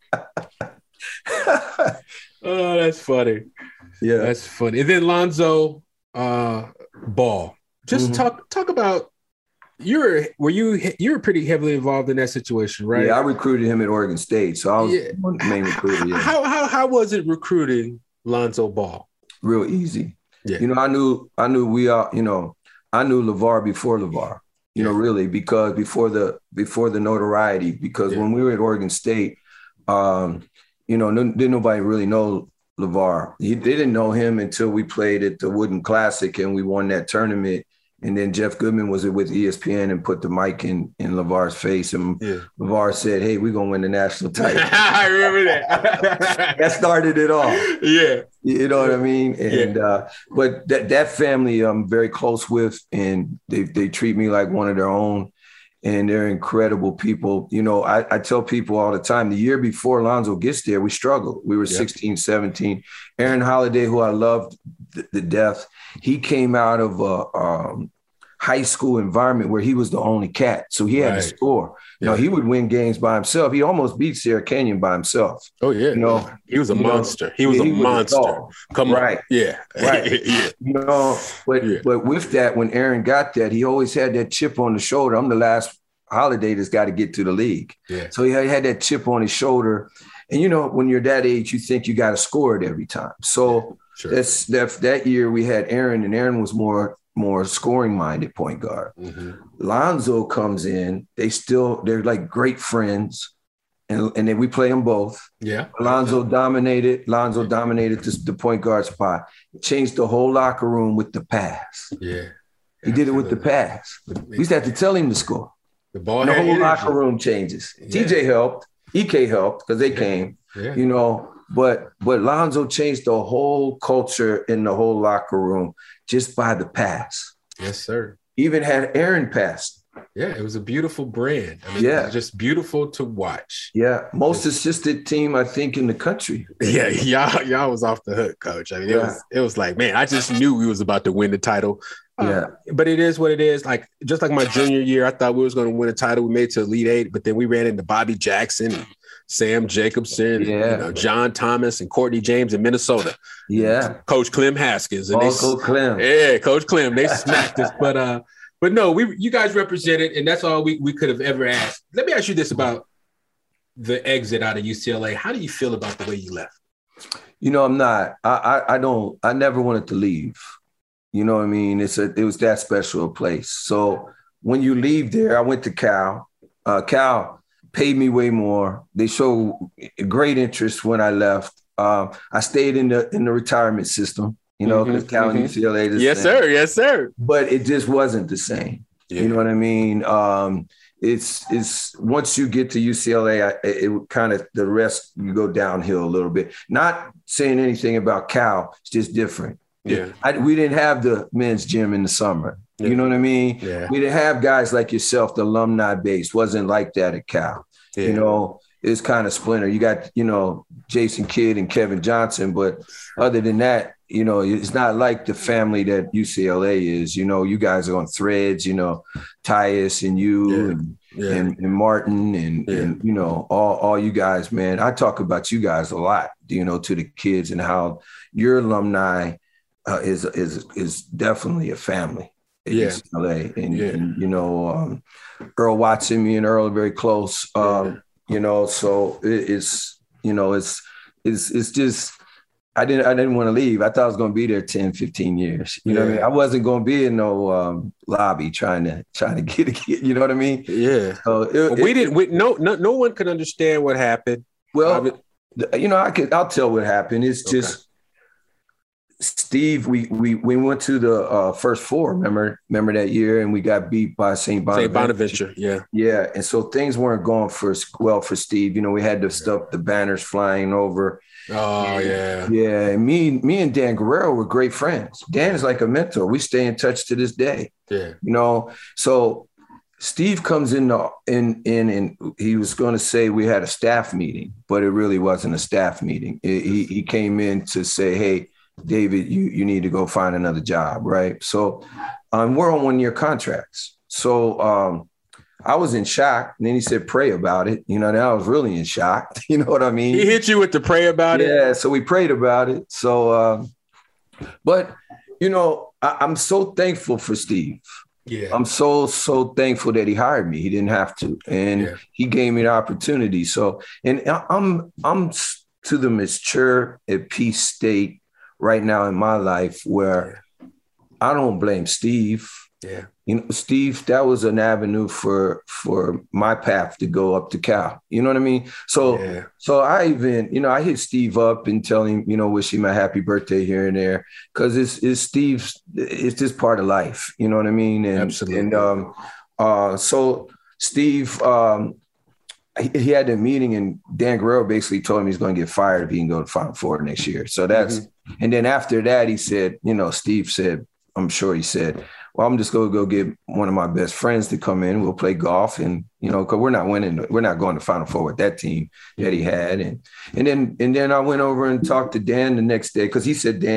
Oh, that's funny. Yeah. That's funny. And then Lonzo uh, Ball. Just mm-hmm. talk talk about You're were you you were pretty heavily involved in that situation, right? Yeah, I recruited him at Oregon State, so I was yeah. one of the main recruiter. Yeah. How how how was it recruiting Lonzo Ball? Real easy. Yeah. You know, I knew I knew we are. You know, I knew LeVar before LeVar. You yeah. know, really because before the before the notoriety. Because yeah. when we were at Oregon State, um, you know, no, didn't nobody really know LeVar. He, they didn't know him until we played at the Wooden Classic and we won that tournament. And then Jeff Goodman was with E S P N and put the mic in, in LeVar's face. And yeah. LeVar said, hey, we're going to win the national title. I remember that. That started it all. Yeah. You know what I mean? And, yeah. uh, but that, that family I'm very close with, and they, they treat me like one of their own. And they're incredible people. You know, I, I tell people all the time, the year before Lonzo gets there, we struggled. We were yep. sixteen, seventeen. Aaron Holiday, who I loved the, the death, he came out of uh, um, high school environment where he was the only cat. So he had Right. to score. You know, Yeah. he would win games by himself. He almost beat Sierra Canyon by himself. Oh, yeah. You know, he was a you know, monster. He was yeah, a monster. dog. Come right. on. Yeah. Right. yeah. You know, but Yeah. but with that, when Aaron got that, he always had that chip on the shoulder. I'm the last Holiday that's got to get to the league. Yeah. So he had that chip on his shoulder. And, you know, when you're that age, you think you got to score it every time. So Sure. that's that, that year we had Aaron, and Aaron was more more scoring-minded point guard. Mm-hmm. Lonzo comes in. They still, they're like great friends. And, and then we play them both. Yeah. Lonzo dominated. Lonzo dominated this, the point guard spot. Changed the whole locker room with the pass. Yeah. He did it with the pass. We used to have to tell him to score. The ball And the had whole energy. locker room changes. Yeah. T J helped. E K helped because they Yeah. came. Yeah. You know, but but Lonzo changed the whole culture in the whole locker room just by the pass. Yes, sir. Even had Aaron pass. Yeah, it was a beautiful brand. I mean, Yeah. it was just beautiful to watch. Yeah, most assisted team I think in the country. Yeah, y'all, y'all was off the hook, coach. I mean, it Yeah. was it was like, man, I just knew we was about to win the title. Uh, Yeah. But it is what it is. Like, just like my junior year, I thought we was going to win a title. We made it to Elite Eight, but then we ran into Bobby Jackson, and Sam Jacobson, and, Yeah. you know, John Thomas, and Courtney James in Minnesota. Yeah. Coach Clem Haskins. And Uncle they, Clem. Yeah, Coach Clem. They smacked us. But uh, but no, we you guys represented, and that's all we, we could have ever asked. Let me ask you this about the exit out of U C L A. How do you feel about the way you left? You know, I'm not. I, I I don't. I never wanted to leave. You know what I mean? It's a. It was that special a place. So when you leave there, I went to Cal. Uh, Cal paid me way more. They showed great interest when I left. Um, I stayed in the in the retirement system. You know, because Mhm, Cal and mhm. U C L A. the Yes, same. sir. Yes, sir. But it just wasn't the same. Yeah. You know what I mean? Um, it's it's once you get to U C L A, I, it would kind of the rest you go downhill a little bit. Not saying anything about Cal, it's just different. Yeah. I, we didn't have the men's gym in the summer. Yeah. You know what I mean? Yeah. We didn't have guys like yourself. The alumni base wasn't like that at Cal. Yeah. You know, it's kind of splinter. You got, you know, Jason Kidd and Kevin Johnson, but other than that, you know, it's not like the family that U C L A is. You know, you guys are on threads, you know, Tyus and you Yeah. and, Yeah. and, and Martin and, Yeah. and, you know, all, all you guys, man. I talk about you guys a lot, you know, to the kids and how your alumni uh, is, is, is definitely a family at Yeah. U C L A. And, Yeah. and you know, um, Earl Watson, me and Earl are very close, um, you know, so it, it's, you know, it's, it's, it's just, I didn't, I didn't want to leave. I thought I was going to be there ten, fifteen years. You know what I mean? Yeah. I wasn't going to be in no um, lobby trying to, trying to get a kid, you know what I mean? Yeah. So it, Well, we it- didn't. We, no, no, no one could understand what happened. Well, I th- you know, I could, I'll tell what happened. It's just Steve, we, we, we went to the uh, first four, remember, remember that year, and we got beat by Saint Bonaventure. Saint Bonaventure. Yeah. Yeah. And so things weren't going for well for Steve. You know, we had the stuff, the banners flying over. Oh yeah. Yeah. And me, me and Dan Guerrero were great friends. Dan is like a mentor. We stay in touch to this day. Yeah. You know, so Steve comes in, the, in, in, and he was going to say we had a staff meeting, but it really wasn't a staff meeting. It, he, he came in to say, hey, David, you, you need to go find another job. Right. So um, we're on one year contracts. So um, I was in shock. And then he said, pray about it. You know, then I was really in shock. You know what I mean? He hit you with the pray about it. Yeah. So we prayed about it. So, um, but, you know, I, I'm so thankful for Steve. Yeah. I'm so, so thankful that he hired me. He didn't have to. And Yeah. he gave me the opportunity. So, and I'm, I'm to the mature at peace state right now in my life where I don't blame Steve. Yeah. You know, Steve, that was an avenue for, for my path to go up to Cal. You know what I mean? So, Yeah. so I even, you know, I hit Steve up and tell him, you know, wish him a happy birthday here and there. Cause it's, it's Steve's, it's just part of life. You know what I mean? And, Absolutely. And, um, uh, so Steve, um, he, he had a meeting and Dan Guerrero basically told him he's going to get fired if he can go to Final Four next year. So that's, Mm-hmm. and then after that, he said, you know, Steve said, I'm sure he said, well, I'm just going to go get one of my best friends to come in. We'll play golf. And, you know, because we're not winning. We're not going to Final Four with that team that he had. And and then and then I went over and talked to Dan the next day because he said Dan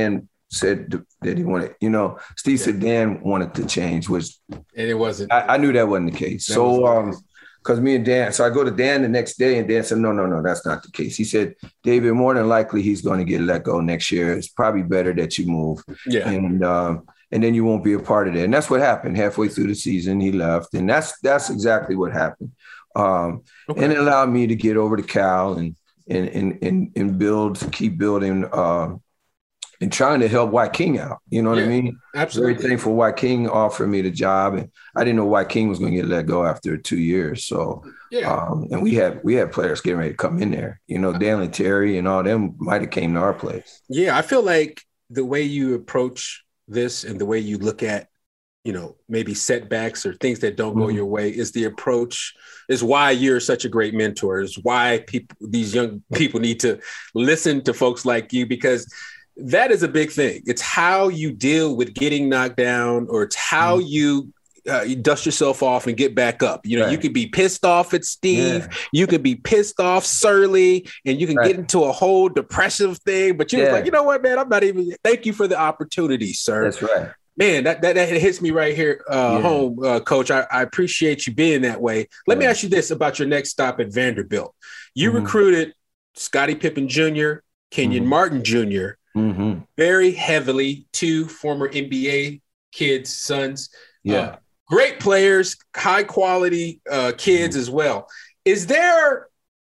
said that he wanted, you know, Steve yeah. said Dan wanted to change, which and it wasn't. I, I knew that wasn't the case. That so, um, because me and Dan, so I go to Dan the next day, and Dan said, no, no, no, that's not the case. He said, David, more than likely he's going to get let go next year. It's probably better that you move. Yeah. And um, and then you won't be a part of that. And that's what happened. Halfway through the season, he left. And that's that's exactly what happened. Um, okay. And it allowed me to get over to Cal and and and and, and build, keep building uh, and trying to help White King out. You know what yeah, I mean? Absolutely. Very thankful White King offered me the job. And I didn't know White King was going to get let go after two years. So, yeah. um, and we had we had players getting ready to come in there. You know, Dan Terry and all them might have came to our place. Yeah, I feel like the way you approach this and the way you look at, you know, maybe setbacks or things that don't mm-hmm. go your way is the approach, is why you're such a great mentor, is why people, these young people need to listen to folks like you, because that is a big thing. It's how you deal with getting knocked down, or it's how mm-hmm. you, uh, you dust yourself off and get back up. You know, right. you could be pissed off at Steve. Yeah. You could be pissed off, surly, and you can right. get into a whole depressive thing. But you're yeah. like, you know what, man, I'm not even, thank you for the opportunity, sir. That's right. Man, that, that, that hits me right here uh, yeah. home, uh, Coach. I, I appreciate you being that way. Let yeah. me ask you this about your next stop at Vanderbilt. You mm-hmm. recruited Scottie Pippen Junior, Kenyon mm-hmm. Martin Junior, mm-hmm. very heavily, two former N B A kids, sons. Yeah. Uh, great players, high quality uh, kids mm-hmm. as well. Is there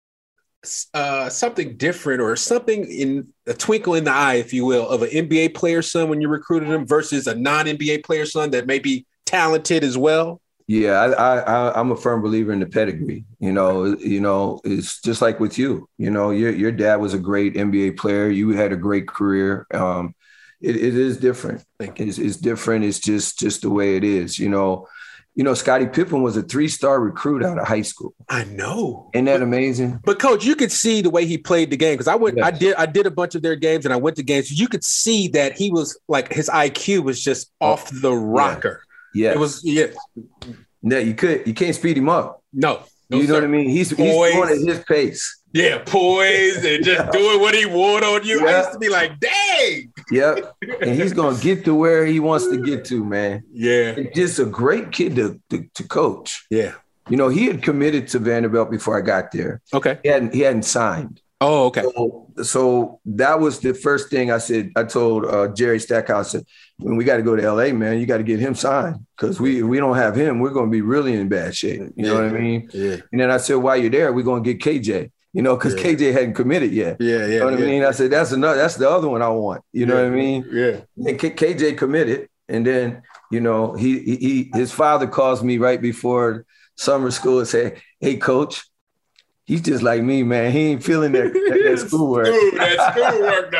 uh, something different, or something in a twinkle in the eye, if you will, of an N B A player son when you recruited him versus a non-N B A player son that may be talented as well? Yeah, I, I, I'm a firm believer in the pedigree. You know, you know, it's just like with you. You know, your your dad was a great N B A player. You had a great career. Um, it, it is different. It's, it's different. It's just just the way it is. You know, you know, Scottie Pippen was a three-star recruit out of high school. I know. Isn't that but, amazing? But Coach, you could see the way he played the game, because I went, yes. I did, I did a bunch of their games, and I went to games. You could see that he was like, his I Q was just oh, off the rocker. Yeah, it was. Yeah. No, you could. You can't speed him up. No, no you know sir. what I mean. He's, he's going at his pace. Yeah, poised and just yeah. doing what he want on you. Yeah. I used to be like, dang. Yep. And he's going to get to where he wants to get to, man. Yeah. It's just a great kid to, to, to coach. Yeah. You know, he had committed to Vanderbilt before I got there. Okay. He hadn't, he hadn't signed. Oh, okay. So, so that was the first thing I said. I told uh, Jerry Stackhouse, I said, when we got to go to L A, man, you got to get him signed, because we we don't have him, we're going to be really in bad shape. You know yeah. what I mean? Yeah. And then I said, while you're there, we're going to get K J. You know, because yeah. K J hadn't committed yet. Yeah, yeah. You know what yeah. I mean? I said, that's another, that's the other one I want. You know yeah. what I mean? Yeah. And K- KJ committed. And then, you know, he, he his father calls me right before summer school and say, hey, Coach, he's just like me, man. He ain't feeling that, that, that schoolwork. Dude, that schoolwork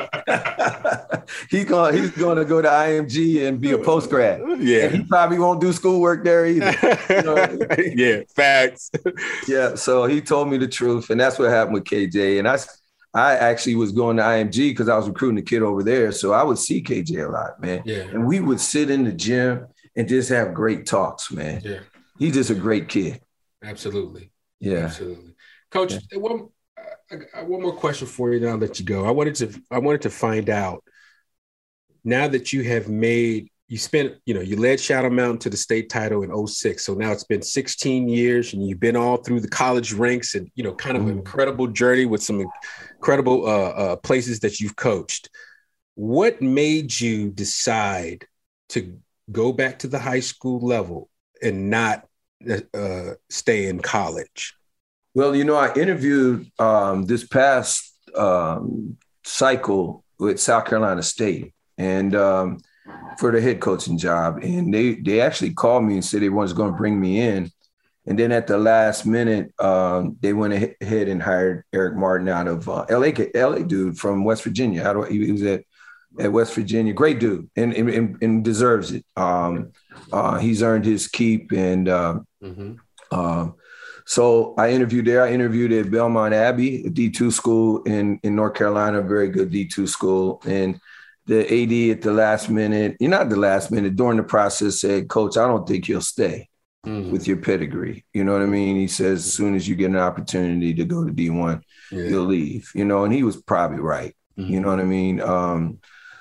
now. he's going he's going to go to I M G and be a postgrad. Yeah. And he probably won't do schoolwork there either. You know? Yeah, facts. Yeah, so he told me the truth, and that's what happened with K J. And I, I actually was going to I M G because I was recruiting a kid over there, so I would see K J a lot, man. Yeah. And we would sit in the gym and just have great talks, man. Yeah. He's just a great kid. Absolutely. Yeah. Absolutely. Coach, yeah. one, uh, one more question for you, then I'll let you go. I wanted to I wanted to find out, now that you have made, you spent, you know, you led Shadow Mountain to the state title in oh six. So now it's been sixteen years, and you've been all through the college ranks, and, you know, kind of mm. an incredible journey with some incredible uh, uh, places that you've coached. What made you decide to go back to the high school level and not uh, stay in college? Well, you know, I interviewed um, this past um, cycle with South Carolina State, and um, for the head coaching job. And they they actually called me and said they was going to bring me in. And then at the last minute, um, they went ahead and hired Eric Martin out of uh, L A, L A dude from West Virginia. How do I, he was at, at West Virginia. Great dude, and, and, and deserves it. Um, uh, he's earned his keep. And uh, mm-hmm. um, so I interviewed there. I interviewed at Belmont Abbey, a D two school in, in North Carolina, a very good D two school. And the A D at the last minute, you're not the last minute, during the process said, Coach, I don't think you'll stay mm-hmm. with your pedigree. You know what I mean? He says, as soon as you get an opportunity to go to D one, yeah. you'll leave, you know, and he was probably right. Mm-hmm. You know what I mean? Um,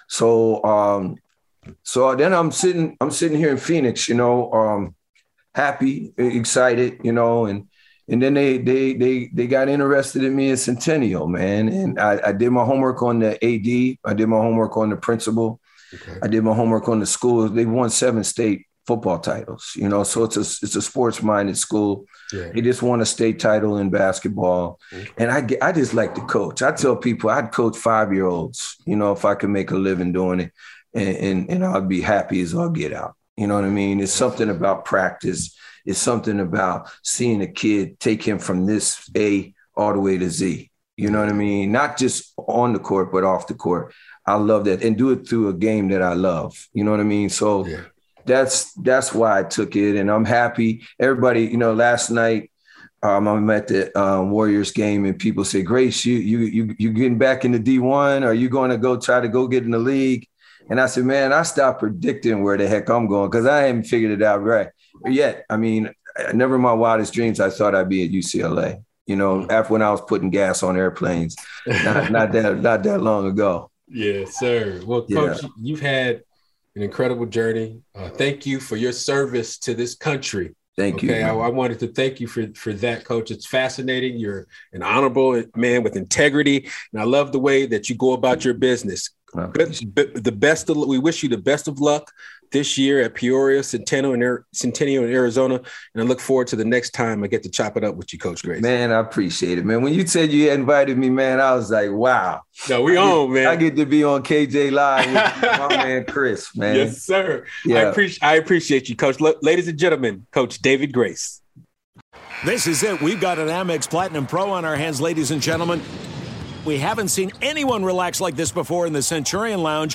So, um, so then I'm sitting, I'm sitting here in Phoenix, you know, um, happy, excited, you know, and and then they they they they got interested in me in Centennial, man. And I, I did my homework on the A D. I did my homework on the principal. Okay. I did my homework on the school. They won seven state football titles, you know, so it's a it's a sports-minded school. Yeah. They just won a state title in basketball. Okay. And I I just like to coach. I tell people I'd coach five-year-olds, you know, if I could make a living doing it, and, and, and I'd be happy as I'll get out. You know what I mean? It's something about practice. It's something about seeing a kid take him from this A all the way to Z. You know what I mean? Not just on the court, but off the court. I love that. And do it through a game that I love. You know what I mean? So yeah. that's that's why I took it. And I'm happy. Everybody, you know, last night um, I'm at the um, Warriors game and people say, Grace, you you you you getting back into D one? Are you going to go try to go get in the league? And I said, man, I stopped predicting where the heck I'm going because I haven't figured it out right yet. I mean, never in my wildest dreams I thought I'd be at U C L A. You know, after when I was putting gas on airplanes, not, not that not that long ago. Yes, sir. Well, Coach, yeah. you've had an incredible journey. Uh, thank you for your service to this country. Thank okay, you. Okay, I, I wanted to thank you for, for that, Coach. It's fascinating. You're an honorable man with integrity, and I love the way that you go about your business. Good, the best of, we wish you the best of luck this year at Peoria, Centennial, in Centennial in Arizona, and I look forward to the next time I get to chop it up with you, Coach Grace. Man, I appreciate it, man. When you said you invited me, man, I was like, wow. No, we I on, get, man. I get to be on K J Live with my man Chris, man. Yes, sir. Yeah. I appreciate I appreciate you, Coach. L- ladies and gentlemen, Coach David Grace. This is it. We've got an Amex Platinum Pro on our hands, ladies and gentlemen. We haven't seen anyone relax like this before in the Centurion Lounge.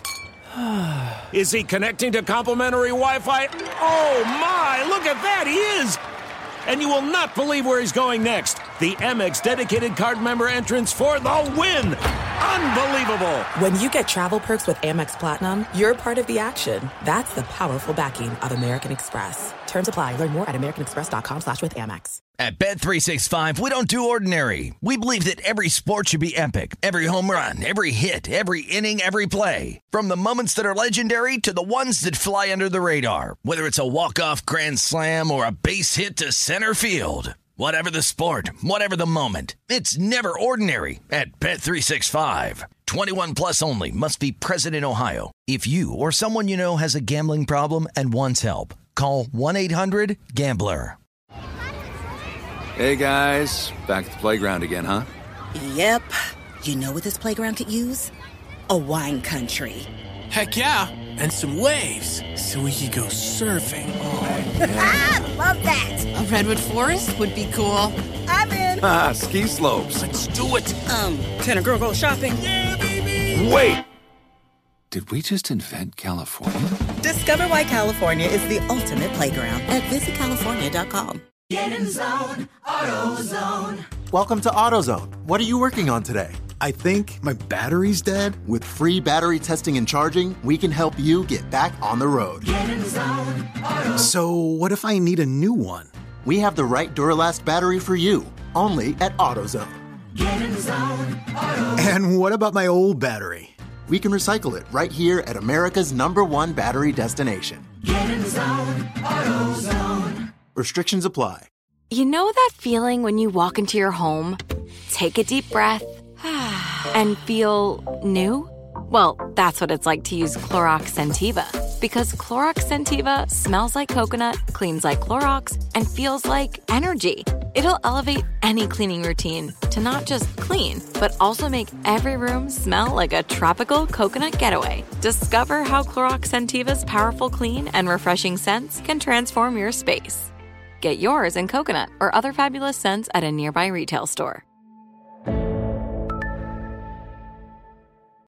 Is he connecting to complimentary Wi-Fi? Oh, my. Look at that. He is. And you will not believe where he's going next. The Amex dedicated card member entrance for the win. Unbelievable. When you get travel perks with Amex Platinum, you're part of the action. That's the powerful backing of American Express. Terms apply. Learn more at americanexpress.com slash with Amex. At Bet three sixty-five, we don't do ordinary. We believe that every sport should be epic. Every home run, every hit, every inning, every play. From the moments that are legendary to the ones that fly under the radar. Whether it's a walk-off grand slam or a base hit to center field. Whatever the sport, whatever the moment. It's never ordinary at Bet three sixty-five. twenty-one plus only. Must be present in Ohio. If you or someone you know has a gambling problem and wants help, call one eight hundred gambler. Hey, guys. Back at the playground again, huh? Yep. You know what this playground could use? A wine country. Heck yeah. And some waves so we could go surfing. Oh, yeah. Ah, love that. A redwood forest would be cool. I'm in. Ah, ski slopes. Let's do it. Um, can a girl go shopping? Yeah, baby. Wait. Did we just invent California? Discover why California is the ultimate playground at visit california dot com. Get in zone, AutoZone. Welcome to AutoZone. What are you working on today? I think my battery's dead. With free battery testing and charging, we can help you get back on the road. Get in zone, AutoZone. So what if I need a new one? We have the right Duralast battery for you, only at AutoZone. Get in zone, AutoZone. And what about my old battery? We can recycle it right here at America's number one battery destination. Get in zone, AutoZone. Restrictions apply. You know that feeling when you walk into your home, take a deep breath, and feel new? Well, that's what it's like to use Clorox Scentiva. Because Clorox Scentiva smells like coconut, cleans like Clorox, and feels like energy. It'll elevate any cleaning routine to not just clean, but also make every room smell like a tropical coconut getaway. Discover how Clorox Scentiva's powerful clean and refreshing scents can transform your space. Get yours in coconut or other fabulous scents at a nearby retail store.